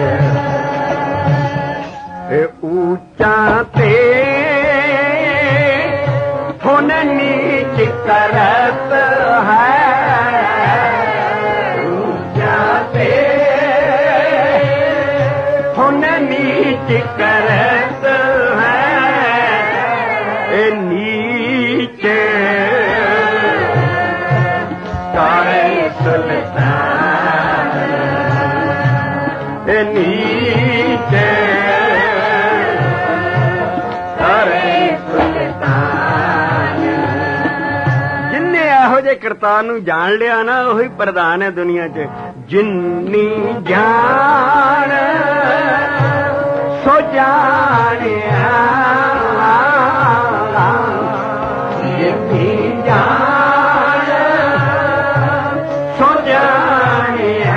ਉੱਚਾ ਤੇ ਹੁਣ ਨੀਚ ਕਰਤ ਹੈ, नीच करत है नीचे करे सुल्तान, नीचे करे सुल्तान। जिन्ने ਇਹੋ ਜਿਹੇ ਕਰਤਾਰ ਨੂੰ ਜਾਣ ਲਿਆ ਨਾ ਉਹੀ ਪ੍ਰਧਾਨ ਹੈ ਦੁਨੀਆ 'ਚ। ਜਿੰਨੀ ਜਾਣ ਸੋ ਜਾਣਿਆ, ਜਿੰਨੀ ਜਾਣ ਸੋ ਜਾਣਿਆ,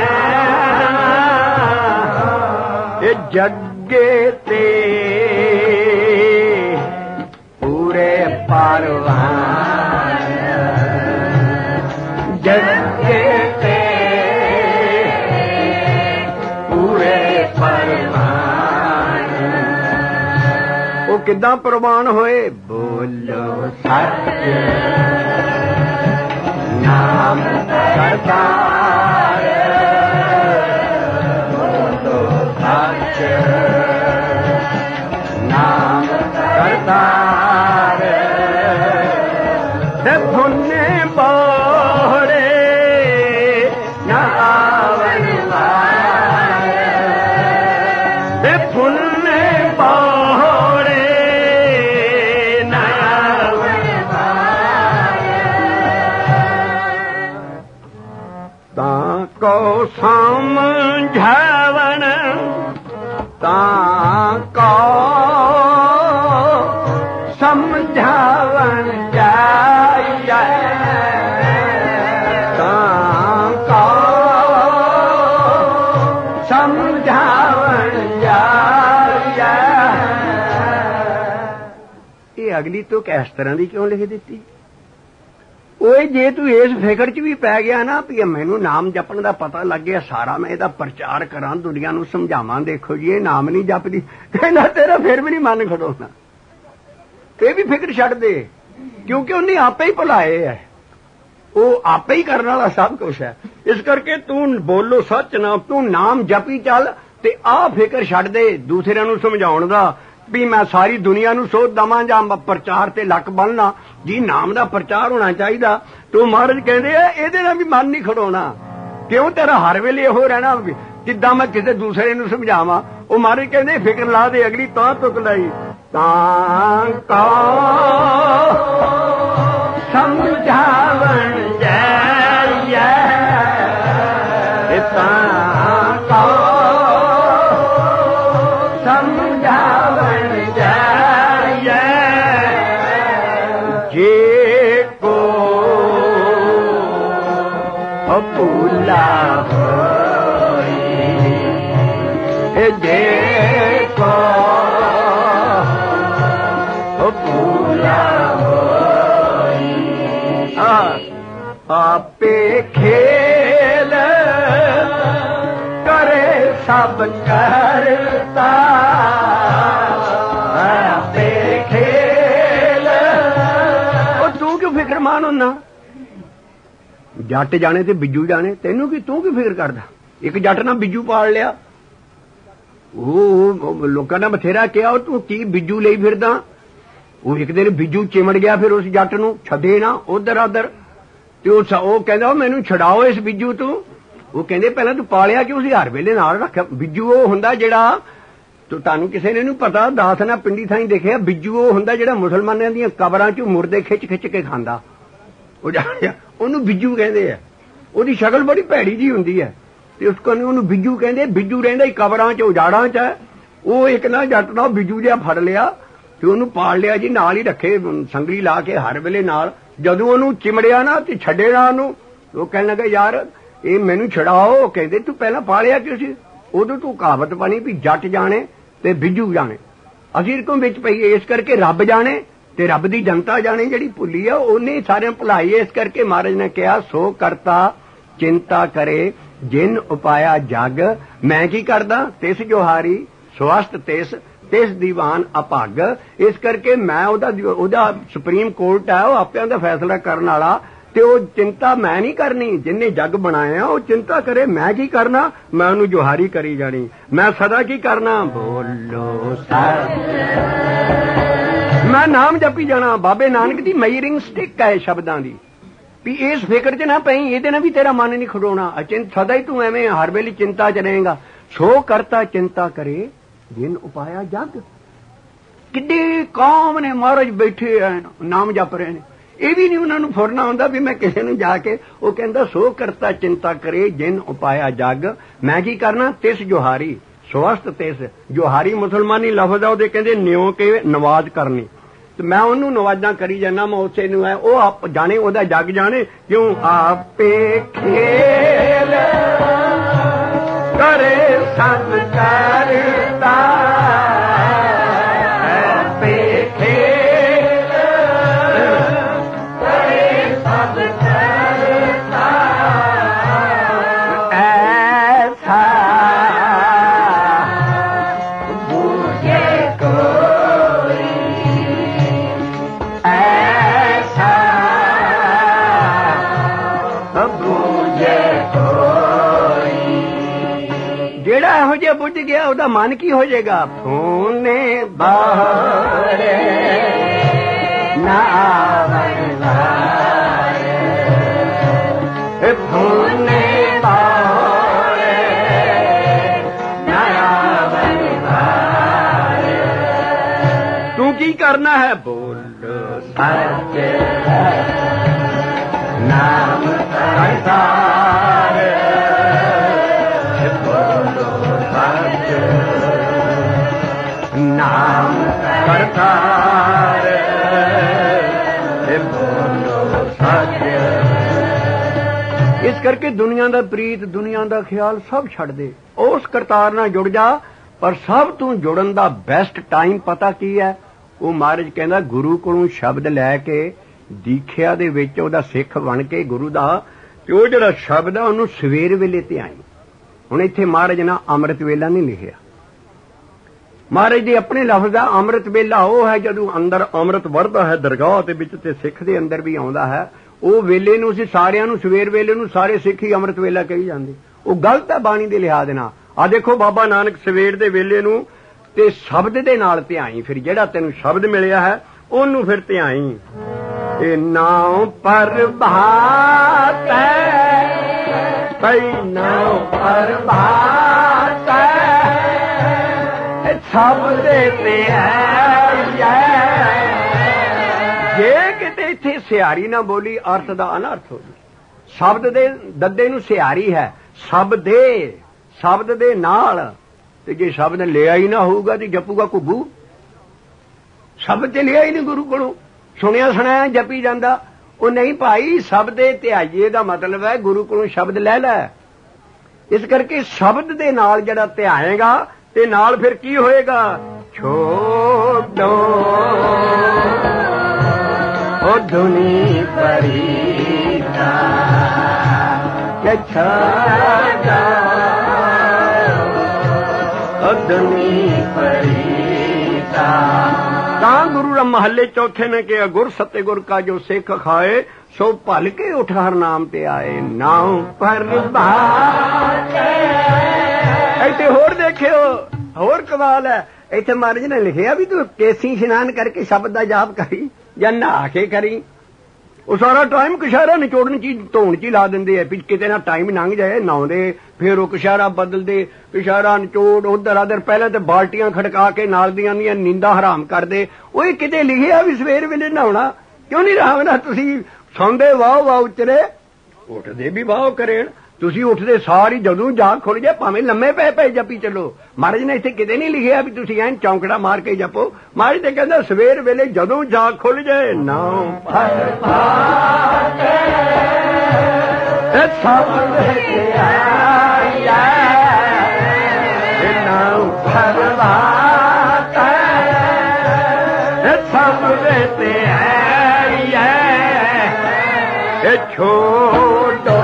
ਇਹ ਜੱਗੇ ਤੇ ਪੂਰੇ ਪਰਵਾਨ, ਜੱਗੇ ਤੇ ਪੂਰੇ ਪਰਵਾਨ। ਉਹ ਕਿੱਦਾਂ ਪ੍ਰਵਾਨ ਹੋਏ? ਬੋਲੋ ਸੱਚ ਨਾਮ ਕਰਤਾਰ, ਬੋਲੋ ਸੱਚ ਨਾਮ ਕਰਤਾਰ। ਤੇ ਪੁੰਨੇ ਬੋੜੇ ਨਾ ਆਵਣ ਵਾਲੇ, ਤੇ ਪੁੰਨੇ ਬੋੜੇ ਨਾ ਆਵਣ ਵਾਲੇ। ਤਾਂ ਕੋ ਸਮਝਾਵਣ, ਤਾਂ ਕੋ ਸਮਝਾਵਣ ਜਾਈਏ, ਤਾਂ ਕੋ ਸਮਝਾਵਣ ਜਾਈਏ। ਇਹ ਅਗਲੀ ਤੁਕ ਇਸ ਤਰ੍ਹਾਂ ਦੀ ਕਿਉਂ ਲਿਖ ਦਿੱਤੀ? ਓਏ ਜੇ ਤੂੰ ਇਸ ਫਿਕਰ 'ਚ ਵੀ ਪੈ ਗਿਆ ਨਾ ਵੀ ਮੈਨੂੰ ਨਾਮ ਜਪਣ ਦਾ ਪਤਾ ਲੱਗ ਗਿਆ ਸਾਰਾ, ਮੈਂ ਇਹਦਾ ਪ੍ਰਚਾਰ ਕਰਾਂ, ਦੁਨੀਆ ਨੂੰ ਸਮਝਾਵਾਂ, ਦੇਖੋ ਜੀ ਇਹ ਨਾਮ ਨਹੀਂ ਜਪਦੀ, ਕਹਿੰਦਾ ਤੇਰਾ ਫਿਰ ਵੀ ਨਹੀਂ ਮਨ ਖੜੋਣਾ। ਇਹ ਵੀ ਫਿਕਰ ਛੱਡ ਦੇ, ਕਿਉਂਕਿ ਉਹਨੇ ਆਪੇ ਹੀ ਭੁਲਾਏ ਹੈ, ਉਹ ਆਪੇ ਹੀ ਕਰਨ ਵਾਲਾ ਸਭ ਕੁਛ ਹੈ। ਇਸ ਕਰਕੇ ਤੂੰ ਬੋਲੋ ਸੱਚ ਨਾ, ਤੂੰ ਨਾਮ ਜਪੀ ਚੱਲ ਤੇ ਆਹ ਫਿਕਰ ਛੱਡ ਦੇ ਦੂਸਰਿਆਂ ਨੂੰ ਸਮਝਾਉਣ ਦਾ ਵੀ ਮੈਂ ਸਾਰੀ ਦੁਨੀਆ ਨੂੰ ਸੋਧ ਦਵਾਂ ਜਾਂ ਪ੍ਰਚਾਰ ਤੇ ਲੱਕ ਬਣਨਾ। ਜੀ ਨਾਮ ਦਾ ਪ੍ਰਚਾਰ ਹੋਣਾ ਚਾਹੀਦਾ। ਤੂੰ ਮਹਾਰਾਜ ਕਹਿੰਦੇ ਆ ਇਹਦੇ ਨਾਲ ਵੀ ਮਨ ਨਹੀਂ ਖੜਾਉਣਾ, ਕਿਉਂ ਤੇਰਾ ਹਰ ਵੇਲੇ ਇਹੋ ਰਹਿਣਾ ਕਿੱਦਾਂ ਮੈਂ ਕਿਸੇ ਦੂਸਰੇ ਨੂੰ ਸਮਝਾਵਾਂ। ਉਹ ਮਹਾਰਾਜ ਕਹਿੰਦੇ ਫਿਕਰ ਲਾ ਦੇ, ਅਗਲੀ ਤਾਂ ਤੁਕ ਲਈ, ਤਾਂ ਕੋ ਸਮਝਾਵਣ ਜਾਈਏ, ਤਾਂ ਕੋ ਸਮਝਾਵਣ ਜਾਈਏ। ਜੇ ਕੋ ਭੁਲਾ ਹੋਈ, ਜੇ ਕੋ ਭੁਲਾ ਹੋਈ, ਆਪੇ ਖੇਲ ਕਰੇ ਸਭ ਕਰਤਾ, ਆਪੇ ਖੇਲ। ਉਹ ਤੂੰ ਕਿਉਂ ਫਿਕਰਮਾਨ ਹੁੰਨਾ? ਜੱਟ ਜਾਣੇ ਤੇ ਬਿੱਜੂ ਜਾਣੇ, ਤੈਨੂੰ ਕੀ, ਤੂੰ ਕੀ ਫਿਕਰ ਕਰਦਾ? ਇੱਕ ਜੱਟ ਨਾਲ ਬਿੱਜੂ ਪਾਲ ਲਿਆ, ਉਹ ਲੋਕਾਂ ਨੇ ਬਥੇਰਾ ਕਿਹਾ ਤੂੰ ਕੀ ਬਿੱਜੂ ਲਈ ਫਿਰਦਾ। ਉਹ ਇੱਕ ਦਿਨ ਬਿੱਜੂ ਚਿਮੜ ਗਿਆ, ਫਿਰ ਉਸ ਜੱਟ ਨੂੰ ਛੱਡੇ ਨਾ ਉਧਰ ਉਧਰ, ਤੇ ਉਹ ਕਹਿੰਦਾ ਮੈਨੂੰ ਛਡਾਓ ਇਸ ਬਿੱਜੂ ਤੋਂ। ਉਹ ਕਹਿੰਦੇ ਪਹਿਲਾਂ ਤੂੰ ਪਾਲਿਆ ਕਿਉਂ ਸੀ, ਹਰ ਵੇਲੇ ਨਾਲ ਰੱਖਿਆ। ਬਿੱਜੂ ਉਹ ਹੁੰਦਾ ਜਿਹੜਾ ਤੁਹਾਨੂੰ ਕਿਸੇ ਨੇ ਨਹੀਂ ਪਤਾ, ਦਾਸ ਨਾ ਪਿੰਡੀ ਥਾਈਂ ਦੇਖਿਆ ਬਿੱਜੂ ਉਹ ਹੁੰਦਾ ਜਿਹੜਾ ਮੁਸਲਮਾਨਾਂ ਦੀਆਂ ਕਬਰਾਂ 'ਚ ਮੁਰਦੇ ਖਿੱਚ ਖਿੱਚ ਕੇ ਖਾਂਦਾ, ਉਹ ਜਾਣਿਆ ਉਹਨੂੰ ਬਿੱਜੂ ਕਹਿੰਦੇ ਆ। ਉਹਦੀ ਸ਼ਕਲ ਬੜੀ ਭੈੜੀ ਜੀ ਹੁੰਦੀ ਹੈ ਤੇ ਉਸ ਕੋਲ ਉਹਨੂੰ ਬਿੱਜੂ ਕਹਿੰਦੇ। ਬਿੱਜੂ ਰਹਿੰਦਾ ਹੀ ਕਬਰਾਂ 'ਚ, ਉਜਾੜਾਂ 'ਚ। ਉਹ ਇੱਕ ਨਾ ਜੱਟ ਦਾ ਬਿੱਜੂ ਜਿਹਾ ਫੜ ਲਿਆ ਤੇ ਉਹਨੂੰ ਪਾਲ ਲਿਆ ਜੀ, ਨਾਲ ਹੀ ਰੱਖੇ ਸੰਗਲੀ ਲਾ ਕੇ ਹਰ ਵੇਲੇ ਨਾਲ। ਜਦੋਂ ਉਹਨੂੰ ਚਿਮੜਿਆ ਨਾ ਤੇ ਛੱਡੇ ਨਾ ਉਹਨੂੰ, ਉਹ ਕਹਿਣ ਲੱਗਾ ਯਾਰ ਇਹ ਮੈਨੂੰ ਛਡਾਓ। ਕਹਿੰਦੇ ਤੂੰ ਪਹਿਲਾਂ ਪਾਲਿਆ ਕਿਉਂ ਸੀ? ਉਦੋਂ ਤੂੰ ਕਹਾਵਤ ਬਣੀ ਵੀ ਜੱਟ ਜਾਣੇ ਤੇ ਬਿੱਜੂ ਜਾਣੇ, ਅਸੀਂ ਕੋਲ ਵਿੱਚ ਪਈਏ। ਇਸ ਕਰਕੇ ਰੱਬ ਜਾਣੇ ਤੇ ਰੱਬ ਦੀ ਜਨਤਾ ਜਾਣੇ ਜਿਹੜੀ ਭੁੱਲੀ ਆ ਉਹਨੇ ਸਾਰਿਆਂ ਭੁਲਾਈ। ਇਸ ਕਰਕੇ ਮਹਾਰਾਜ ਨੇ ਕਿਹਾ ਸੋ ਕਰਤਾ ਚਿੰਤਾ ਕਰੇ ਜਿਨ ਉਪਾਇਆ ਜਗ, ਮੈਂ ਕੀ ਕਰਦਾ ਤਿਸ ਜੋਹਾਰੀ ਸਵਸਤ ਤਿਸ ਦੀਵਾਨ ਅਭਾਗ। ਇਸ ਕਰਕੇ ਮੈਂ ਉਹਦਾ ਸੁਪਰੀਮ ਕੋਰਟ ਹੈ, ਉਹ ਆਪਿਆਂ ਦਾ ਫੈਸਲਾ ਕਰਨ ਵਾਲਾ, ਤੇ ਉਹ ਚਿੰਤਾ ਮੈਂ ਨਹੀਂ ਕਰਨੀ। ਜਿੰਨੇ ਜੱਗ ਬਣਾਇਆ ਉਹ ਚਿੰਤਾ ਕਰੇ, ਮੈਂ ਕੀ ਕਰਨਾ? ਮੈਂ ਉਹਨੂੰ ਜੋਹਾਰੀ ਕਰੀ ਜਾਣੀ। ਮੈਂ ਸਦਾ ਕੀ ਕਰਨਾ? ਬੋਲੋ ਮੈਂ ਨਾਮ ਜਪੀ ਜਾਣਾ। ਬਾਬੇ ਨਾਨਕ ਦੀ ਮੇਜਰਿੰਗ ਸਟਿਕ ਹੈ ਸ਼ਬਦਾਂ ਦੀ, ਵੀ ਇਸ ਫਿਕਰ 'ਚ ਨਾ ਪਈ, ਇਹਦੇ ਨਾਲ ਵੀ ਤੇਰਾ ਮਨ ਨਹੀਂ ਖੜੋਣਾ। ਸਦਾ ਹੀ ਤੂੰ ਐਵੇਂ ਹਰ ਵੇਲੇ ਚਿੰਤਾ 'ਚ ਰਹੇਗਾ। ਸੋ ਕਰਤਾ ਚਿੰਤਾ ਕਰੇ ਜਿਨ ਉਪਾਇਆ ਜਗ। ਕਿੱਡੇ ਕੌਮ ਨੇ ਮਹਾਰਾਜ ਬੈਠੇ ਨਾਮ ਜਪ ਰਹੇ ਨੇ, ਇਹ ਵੀ ਨਹੀਂ ਉਹਨਾਂ ਨੂੰ ਫੁਰਨਾ ਹੁੰਦਾ ਵੀ ਮੈਂ ਕਿਸੇ ਨੂੰ ਜਾ ਕੇ। ਉਹ ਕਹਿੰਦਾ ਸੋ ਕਰਤਾ ਚਿੰਤਾ ਕਰੇ ਜਿਨ ਉਪਾਇਆ ਜਗ, ਮੈਂ ਕੀ ਕਰਨਾ ਤਿਸ ਜੋਹਾਰੀ ਸਵਸਤ ਤਿਸ। ਜੋਹਾਰੀ ਮੁਸਲਮਾਨੀ ਲਫ਼ਜ਼ ਆ, ਉਹਦੇ ਕਹਿੰਦੇ ਨਿਉ ਕੇ ਨਵਾਜ਼ ਕਰਨੀ, ਤੇ ਮੈਂ ਉਹਨੂੰ ਨਵਾਜ਼ਾਂ ਕਰੀ ਜਾਂਦਾ। ਮੈਂ ਉਸੇ ਨੂੰ ਹੈ, ਉਹ ਆਪ ਜਾਣੇ, ਉਹਦਾ ਜੱਗ ਜਾਣੇ। ਕਿਉਂ ਆਪੇ ਖੇਲ ਕਰੇ ਸਭ ਕਰਤਾ, ਆਪੇ ਖੇਲ ਕਰੇ ਸਭ ਕਰਤਾ, ਐਸਾ ਬੂਝੇ ਕੋਈ, ਐਸਾ ਬੂਝੇ ਕੋਈ। ਜਿਹੜਾ ਇਹੋ ਜਿਹਾ ਬੁੱਝ ਗਿਆ ਉਹਦਾ ਮਨ ਕੀ ਹੋ ਜਾਏਗਾ? ਫੂਨੇ ਬਾਹਰੇ ਨਾ ਆਵਣ ਵਾਰੇ, ਫੂਨੇ ਬਾਹਰੇ ਨਾ ਆਵਣ ਵਾਰੇ। ਤੂੰ ਕੀ ਕਰਨਾ ਹੈ? ਬੋਲ ਸੱਚ ਨਾਮ ਕਰਤਾਰ, ਨਾਮ ਕਰਤਾਰ, ਬੋਲੋ ਸੱਚ। ਇਸ ਕਰਕੇ ਦੁਨੀਆ ਦਾ ਪ੍ਰੀਤ, ਦੁਨੀਆ ਦਾ ਖਿਆਲ ਸਭ ਛੱਡ ਦੇ, ਉਸ ਕਰਤਾਰ ਨਾਲ ਜੁੜ ਜਾ। ਪਰ ਸਭ ਤੋਂ ਜੁੜਨ ਦਾ ਬੈਸਟ ਟਾਈਮ ਪਤਾ ਕੀ ਹੈ? ਉਹ ਮਹਾਰਾਜ ਕਹਿੰਦਾ ਗੁਰੂ ਕੋਲੋਂ ਸ਼ਬਦ ਲੈ ਕੇ ਦੀਖਿਆ ਦੇ ਵਿੱਚ ਉਹਦਾ ਸਿੱਖ ਬਣ ਕੇ ਗੁਰੂ ਦਾ, ਤੇ ਉਹ ਜਿਹੜਾ ਸ਼ਬਦ ਆ ਉਹਨੂੰ ਸਵੇਰ ਵੇਲੇ ਤੇ ਆਈ। ਹੁਣ ਇੱਥੇ ਮਹਾਰਾਜ ਨੇ ਅੰਮ੍ਰਿਤ ਵੇਲਾ ਨਹੀਂ ਲਿਖਿਆ, ਮਹਾਰਾਜ ਦੇ ਆਪਣੇ ਲਫ਼ਜ਼ ਆ। ਅੰਮ੍ਰਿਤ ਵੇਲਾ ਉਹ ਹੈ ਜਦੋਂ ਅੰਦਰ ਅੰਮ੍ਰਿਤ ਵਰਦਾ ਹੈ ਦਰਗਾਹ ਦੇ ਵਿੱਚ, ਤੇ ਸਿੱਖ ਦੇ ਅੰਦਰ ਵੀ ਆਉਂਦਾ ਹੈ। ਉਹ ਵੇਲੇ ਨੂੰ ਅਸੀਂ ਸਾਰਿਆਂ ਨੂੰ ਸਵੇਰ ਵੇਲੇ ਨੂੰ ਸਾਰੇ ਸਿੱਖ ਹੀ ਅੰਮ੍ਰਿਤ ਵੇਲਾ ਕਹੀ ਜਾਂਦੇ, ਉਹ ਗਲਤ ਹੈ ਬਾਣੀ ਦੇ ਲਿਹਾਜ਼ ਨਾਲ। ਆ ਦੇਖੋ ਬਾਬਾ ਨਾਨਕ ਸਵੇਰ ਦੇ ਵੇਲੇ ਨੂੰ ਤੇ ਸ਼ਬਦ ਦੇ ਨਾਲ ਧਿਆਈ, ਫਿਰ ਜਿਹੜਾ ਤੈਨੂੰ ਸ਼ਬਦ ਮਿਲਿਆ ਹੈ ਉਹਨੂੰ ਫਿਰ ਧਿਆਈ। ਤੇ ਨਾਉ ਪ੍ਰਭਾਤ ਪਈ ਨਾਉ ਪ੍ਰਭਾਤ ਸ਼ਬਦ ਤੇ ਹੈ। ਜੇ ਕਿਤੇ ਇੱਥੇ ਸਿਹਾਰੀ ਨਾ ਬੋਲੀ ਅਰਥ ਦਾ ਅਨਰਥ ਹੋ ਜੂ। ਸ਼ਬਦ ਦੇ ਦੱਦੇ ਨੂੰ ਸਿਹਾਰੀ ਹੈ, ਸ਼ਬਦ ਦੇ ਨਾਲ। ਤੇ ਜੇ ਸ਼ਬਦ ਲਿਆ ਹੀ ਨਾ ਹੋਊਗਾ ਤੇ ਜਪੂਗਾ ਘੁੱਗੂ। ਸ਼ਬਦ ਤੇ ਲਿਆ ਹੀ ਨਹੀਂ ਗੁਰੂ ਕੋਲੋਂ, ਸੁਣਿਆ ਸੁਣਾਇਆ ਜਪੀ ਜਾਂਦਾ। ਉਹ ਨਹੀਂ ਭਾਈ, ਸ਼ਬਦ ਦੇ ਧਿਆਈਏ ਦਾ ਮਤਲਬ ਹੈ ਗੁਰੂ ਕੋਲੋਂ ਸ਼ਬਦ ਲੈ ਲੈ। ਇਸ ਕਰਕੇ ਸ਼ਬਦ ਦੇ ਨਾਲ ਜਿਹੜਾ ਧਿਆਏਗਾ ਤੇ ਨਾਲ ਫਿਰ ਕੀ ਹੋਏਗਾ? ਛੋਟੋ ਉਹ ਧੁਨੀ ਪਰੀਤਾ ਕਿ ਛਾਜਾ ਉਹ ਧੁਨੀ ਪਰੀਤਾ। ਤਾਂ ਗੁਰੂ ਰਾਮ ਮਹੱਲੇ ਚੌਥੇ ਨੇ ਕਿਹਾ ਗੁਰ ਸਤੇ ਗੁਰ ਕਾ ਜੋ ਸਿੱਖ ਖਾਏ ਸੋ ਭਲ ਕੇ ਉਠ ਹਰ ਨਾਮ ਤੇ ਆਏ। ਨਾਉ ਪ੍ਰਭਾਤ। ਇੱਥੇ ਹੋਰ ਦੇਖਿਓ, ਹੋਰ ਕਮਾਲ ਹੈ। ਇੱਥੇ ਮਹਾਰਾਜ ਨੇ ਲਿਖਿਆ ਵੀ ਤੂੰ ਕੇਸੀ ਇਸ਼ਨਾਨ ਕਰਕੇ ਸ਼ਬਦ ਦਾ ਜਾਪ ਕਰੀ ਜਾਂ ਨਹਾ ਕੇ ਕਰੀ। ਉਹ ਸਾਰਾ ਟਾਈਮ ਕਸ਼ਹਿਰਾ ਨਿਚੋੜਨ ਚ ਧੋਣ ਚ ਹੀ ਲਾ ਦਿੰਦੇ ਆ ਵੀ ਕਿਤੇ ਨਾ ਟਾਈਮ ਲੰਘ ਜਾਏ ਨਹਾਉਂਦੇ ਫਿਰ ਉਹ ਕਸ਼ਹਿਰਾ ਬਦਲਦੇ ਕਸ਼ਹਿਰਾ ਨਿਚੋੜ ਉਧਰ ਆਧਰ ਪਹਿਲਾਂ ਤੇ ਬਾਲਟੀਆਂ ਖੜਕਾ ਕੇ ਨਾਲ ਦੀਆਂ ਨੀਂਦਾਂ ਹਰਾਮ ਕਰਦੇ। ਉਹ ਕਿਤੇ ਲਿਖਿਆ ਵੀ ਸਵੇਰ ਵੇਲੇ ਨਹਾਉਣਾ ਕਿਉਂ ਨਹੀਂ ਰਾਵਣਾ? ਤੁਸੀਂ ਸੌਂਦੇ ਵਾਹ ਵਾਹ ਉਚਰੇ ਉੱਠਦੇ ਵੀ ਵਾਹ ਕਰੇਣ। ਤੁਸੀਂ ਉੱਠਦੇ ਸਾਰੀ ਜਦੋਂ ਜਾਗ ਖੁੱਲ ਜਾਏ ਭਾਵੇਂ ਲੰਮੇ ਪਏ ਜਪੀ ਚੱਲੋ। ਮਹਾਰਾਜ ਨੇ ਇੱਥੇ ਕਿਤੇ ਨਹੀਂ ਲਿਖਿਆ ਵੀ ਤੁਸੀਂ ਐਨ ਚੌਂਕੜਾ ਮਾਰ ਕੇ ਜਪੋ। ਮਹਾਰਾਜ ਤੇ ਕਹਿੰਦਾ ਸਵੇਰ ਵੇਲੇ ਜਦੋਂ ਜਾਗ ਖੁੱਲ ਜਾਏ ਨਾਮ ਛੋਟੋ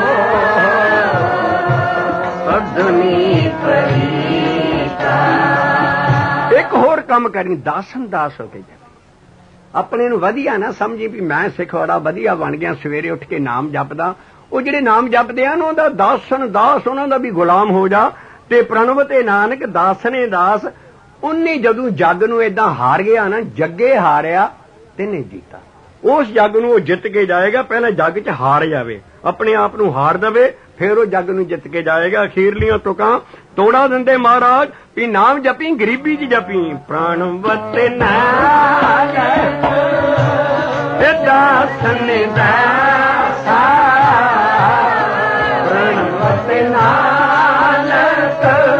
ਇੱਕ ਹੋਰ ਕੰਮ ਕਰਨੀ ਦਾਸਨ ਦਾਸ ਹੋ ਕੇ ਜਾਵੇ। ਆਪਣੇ ਨੂੰ ਵਧੀਆ ਨਾ ਸਮਝੀ ਵੀ ਮੈਂ ਸਿੱਖ ਬੜਾ ਵਧੀਆ ਬਣ ਗਿਆ ਸਵੇਰੇ ਉੱਠ ਕੇ ਨਾਮ ਜਪਦਾ। ਉਹ ਜਿਹੜੇ ਨਾਮ ਜਪਦੇ ਆ ਉਹਨਾਂ ਦਾ ਦਾਸਨ ਦਾਸ ਉਹਨਾਂ ਦਾ ਵੀ ਗੁਲਾਮ ਹੋ ਜਾ। ਤੇ ਪ੍ਰਣਵ ਤੇ ਨਾਨਕ ਦਾਸਨੇ ਦਾਸ। ਉਹਨੇ ਜਦੋਂ ਜੱਗ ਨੂੰ ਏਦਾਂ ਹਾਰ ਗਿਆ ਨਾ ਜੱਗੇ ਹਾਰਿਆ ਤੈਨੇ ਜੀਤਾ। ਉਸ ਜੱਗ ਨੂੰ ਉਹ ਜਿੱਤ ਕੇ ਜਾਏਗਾ। ਪਹਿਲਾਂ ਜੱਗ 'ਚ ਹਾਰ ਜਾਵੇ ਆਪਣੇ ਆਪ ਨੂੰ ਹਾਰ ਦੇਵੇ ਫਿਰ ਉਹ ਜੱਗ ਨੂੰ ਜਿੱਤ ਕੇ ਜਾਏਗਾ। ਅਖੀਰਲੀਆਂ ਤੁਕਾਂ ਤੋੜਾ ਦਿੰਦੇ ਮਹਾਰਾਜ ਵੀ ਨਾਮ ਜਪੀ ਗਰੀਬੀ 'ਚ ਜਪੀ ਪ੍ਰਣਵਤ ਨਾਨਕ ਦਾਸਨ ਦਾਸਾ ਪ੍ਰਣਵਤ ਨਾਨਕ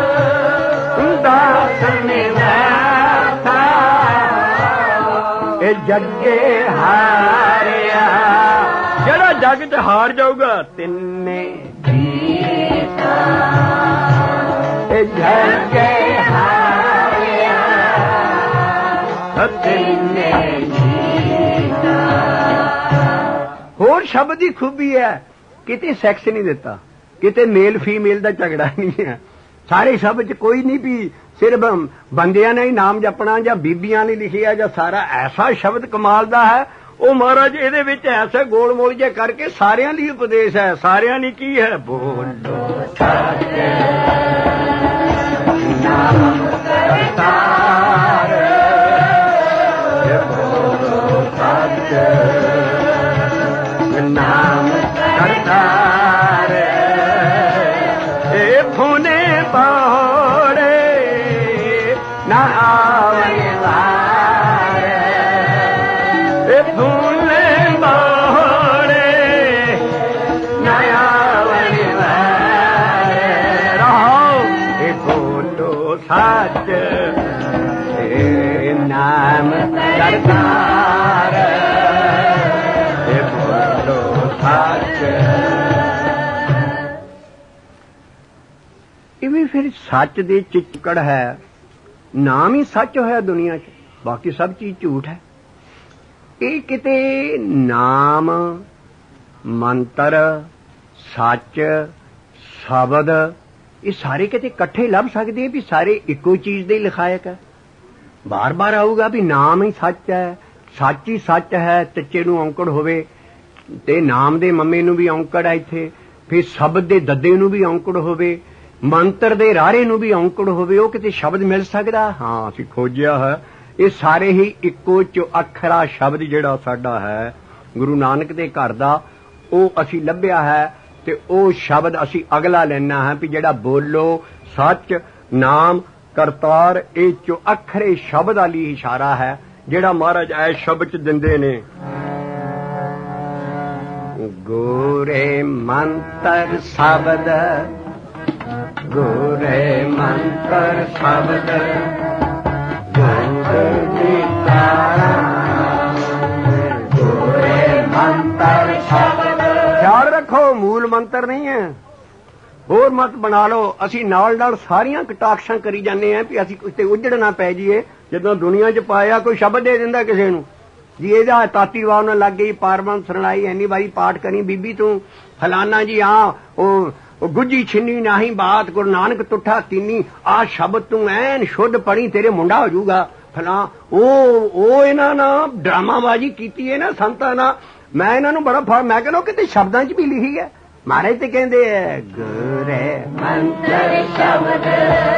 ਦਾਸਨ ਦਾਸਾ ਇਹ ਜੱਗੇ ਹਾਰਿਆ। ਜਿਹੜਾ ਜੱਗ 'ਚ ਹਾਰ ਜਾਊਗਾ ਤਿੰਨੇ ਜੀਤਾ। ਇਹ ਜੱਗੇ ਹਾਰਿਆ ਤਿੰਨੇ ਜੀਤਾ। ਹੋਰ ਸ਼ਬਦ ਦੀ ਖੂਬੀ ਹੈ ਕਿਤੇ ਸੈਕਸ ਨਹੀਂ ਦਿੱਤਾ ਕਿਤੇ ਮੇਲ ਫੀਮੇਲ ਦਾ ਝਗੜਾ ਨਹੀਂ ਹੈ। ਸਾਰੇ ਸ਼ਬਦ 'ਚ ਕੋਈ ਨਹੀਂ ਵੀ ਸਿਰਫ ਬੰਦਿਆਂ ਨੇ ਹੀ ਨਾਮ ਜਪਣਾ ਜਾਂ ਬੀਬੀਆਂ ਨੇ ਲਿਖਿਆ ਜਾਂ ਸਾਰਾ ਐਸਾ ਸ਼ਬਦ ਕਮਾਲ ਦਾ ਹੈ। ਉਹ ਮਹਾਰਾਜ ਇਹਦੇ ਵਿੱਚ ਐਸੇ ਗੋਲ ਮੋਲ ਜੇ ਕਰਕੇ ਸਾਰਿਆਂ ਲਈ ਉਪਦੇਸ਼ ਹੈ। ਸਾਰਿਆਂ ਲਈ ਕੀ ਹੈ? ਬੋਲੋ ਸੱਚ ਨਾਮ ਕਰਤਾਰ ਬੋਲੋ ਸੱਚ ਨਾਮ ਕਰਤਾਰ ਇਹ ਫੁਨੇ ਬਾੜੇ ਨਾ ਆਵੇ ਵਾਰੇ ਇਹ ਫੁਨੇ ਬਾੜੇ ਨਾ ਆਵੇ ਵਾਰੇ ਰਹੋ ਇਹ ਬੋਲੋ ਸੱਚ ਇਹ ਨਾਮ ਕਰਤਾਰ ਇਹ ਬੋਲੋ ਸੱਚ। ਇਵੇਂ ਫਿਰ ਸੱਚ ਦੇ ਚਿੱਕੜ ਹੈ। ਨਾਮ ਹੀ ਸੱਚ ਹੋਇਆ ਦੁਨੀਆ 'ਚ ਬਾਕੀ ਸਭ ਚੀਜ਼ ਝੂਠ ਹੈ। ਇਹ ਕਿਤੇ ਨਾਮ ਮੰਤਰ ਸੱਚ ਸ਼ਬਦ ਇਹ ਸਾਰੇ ਕਿਤੇ ਇਕੱਠੇ ਲੱਭ ਸਕਦੇ ਵੀ ਸਾਰੇ ਇੱਕੋ ਚੀਜ਼ ਦੇ ਲਿਖਾਇਕ ਹੈ। ਬਾਰ ਬਾਰ ਆਊਗਾ ਵੀ ਨਾਮ ਹੀ ਸੱਚ ਹੈ ਸੱਚ ਹੀ ਸੱਚ ਹੈ। ਟੱਚੇ ਨੂੰ ਔਂਕੜ ਹੋਵੇ ਤੇ ਨਾਮ ਦੇ ਮੰਮੇ ਨੂੰ ਵੀ ਔਂਕੜ ਹੈ ਇੱਥੇ। ਫਿਰ ਸ਼ਬਦ ਦੇ ਦੱਦੇ ਨੂੰ ਵੀ ਔਂਕੜ ਹੋਵੇ ਮੰਤਰ ਦੇ ਰਾਰੇ ਨੂੰ ਵੀ ਔਂਕੜ ਹੋਵੇ। ਉਹ ਕਿਤੇ ਸ਼ਬਦ ਮਿਲ ਸਕਦਾ? ਹਾਂ ਅਸੀਂ ਖੋਜਿਆ ਹੈ। ਇਹ ਸਾਰੇ ਹੀ ਇੱਕੋ ਅੱਖਰਾ ਸ਼ਬਦ ਜਿਹੜਾ ਸਾਡਾ ਹੈ ਗੁਰੂ ਨਾਨਕ ਦੇ ਘਰ ਦਾ ਉਹ ਅਸੀਂ ਲੱਭਿਆ ਹੈ। ਤੇ ਉਹ ਸ਼ਬਦ ਅਸੀਂ ਅਗਲਾ ਲੈਣਾ ਹੈ ਵੀ ਜਿਹੜਾ ਬੋਲੋ ਸੱਚ ਨਾਮ ਕਰਤਾਰ ਇਹ ਅੱਖਰੇ ਸ਼ਬਦ ਵਾਲੀ ਇਸ਼ਾਰਾ ਹੈ ਜਿਹੜਾ ਮਹਾਰਾਜ ਐ ਸ਼ਬਦ 'ਚ ਦਿੰਦੇ ਨੇ। ਗੋਰੇ ਮੰਤਰ ਸ਼ਬਦ ਗੋਰੇ ਮੰਤਰ ਸ਼ਬਦ ਗੋਰੇ ਮੰਤਰ ਸ਼ਬਦ। ਖਿਆਲ ਰੱਖੋ ਮੂਲ ਮੰਤਰ ਨਹੀਂ ਹੈ। ਹੋਰ ਮਤ ਬਣਾ ਲਓ। ਅਸੀਂ ਨਾਲ ਨਾਲ ਸਾਰੀਆਂ ਕਟਾਕਸ਼ਾਂ ਕਰੀ ਜਾਂਦੇ ਹਾਂ ਵੀ ਅਸੀਂ ਕਿਤੇ ਉੱਜੜ ਨਾ ਪੈ ਜਾਈਏ। ਜਦੋਂ ਦੁਨੀਆ 'ਚ ਪਾਇਆ ਕੋਈ ਸ਼ਬਦ ਦੇ ਦਿੰਦਾ ਕਿਸੇ ਨੂੰ ਜੀ ਇਹਦਾ ਤਾਤੀਵਾਰ ਨਾਲ ਲੱਗ ਗਈ ਪਾਰਮਨ ਸੁਣਾਈ ਇੰਨੀ ਵਾਰੀ ਪਾਠ ਕਰੀ ਬੀਬੀ ਤੂੰ ਫਲਾਨਾ ਜੀ ਹਾਂ ਉਹ ਗੁੱਜੀ ਛਿੰਨੀ ਨਾਹੀਂ ਬਾਤ ਗੁਰੂ ਨਾਨਕ ਤੁੱਠਾ ਤੀਨੀ ਆ ਸ਼ਬਦ ਤੂੰ ਐਨ ਸ਼ੁੱਧ ਪੜੀ ਤੇਰੇ ਮੁੰਡਾ ਹੋ ਜਾਊਗਾ ਫਲਾਂ। ਉਹ ਇਹਨਾਂ ਨਾਲ ਡਰਾਮਾਬਾਜ਼ੀ ਕੀਤੀ ਹੈ ਨਾ ਸੰਤਾਂ ਨਾਲ। ਮੈਂ ਇਹਨਾਂ ਨੂੰ ਬੜਾ ਮੈਂ ਕਹਿੰਦਾ ਕਿਤੇ ਸ਼ਬਦਾਂ 'ਚ ਵੀ ਲਿਖੀ ਹੈ। ਮਹਾਰਾਜ ਤੇ ਕਹਿੰਦੇ ਹੈ ਗੋਰੇ ਮੰਤਰ ਸ਼ਬਦ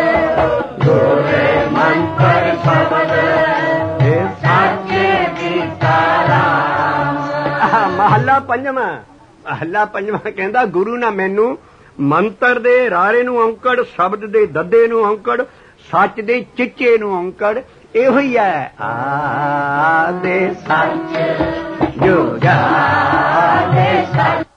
ਗੋਰੇ ਮੰਤਰ ਸ਼ਬਦ ਇਹ ਸੱਚੇ ਦੀ ਤਾਰਾ। ਪੰਜਵਾਂ ਕਹਿੰਦਾ ਗੁਰੂ ਨਾ ਮੈਨੂੰ ਮੰਤਰ ਦੇ ਰਾਰੇ ਨੂੰ ਔਂਕੜ, ਸ਼ਬਦ ਦੇ ਦੱਦੇ ਨੂੰ ਔਂਕੜ, ਸੱਚ ਦੇ ਚਿੱਚੇ ਨੂੰ ਔਂਕੜ। ਇਹੋ ਹੀ ਹੈ ਆਦੇ ਸੱਚ ਜੁਗਾ ਦੇ ਸੱਚ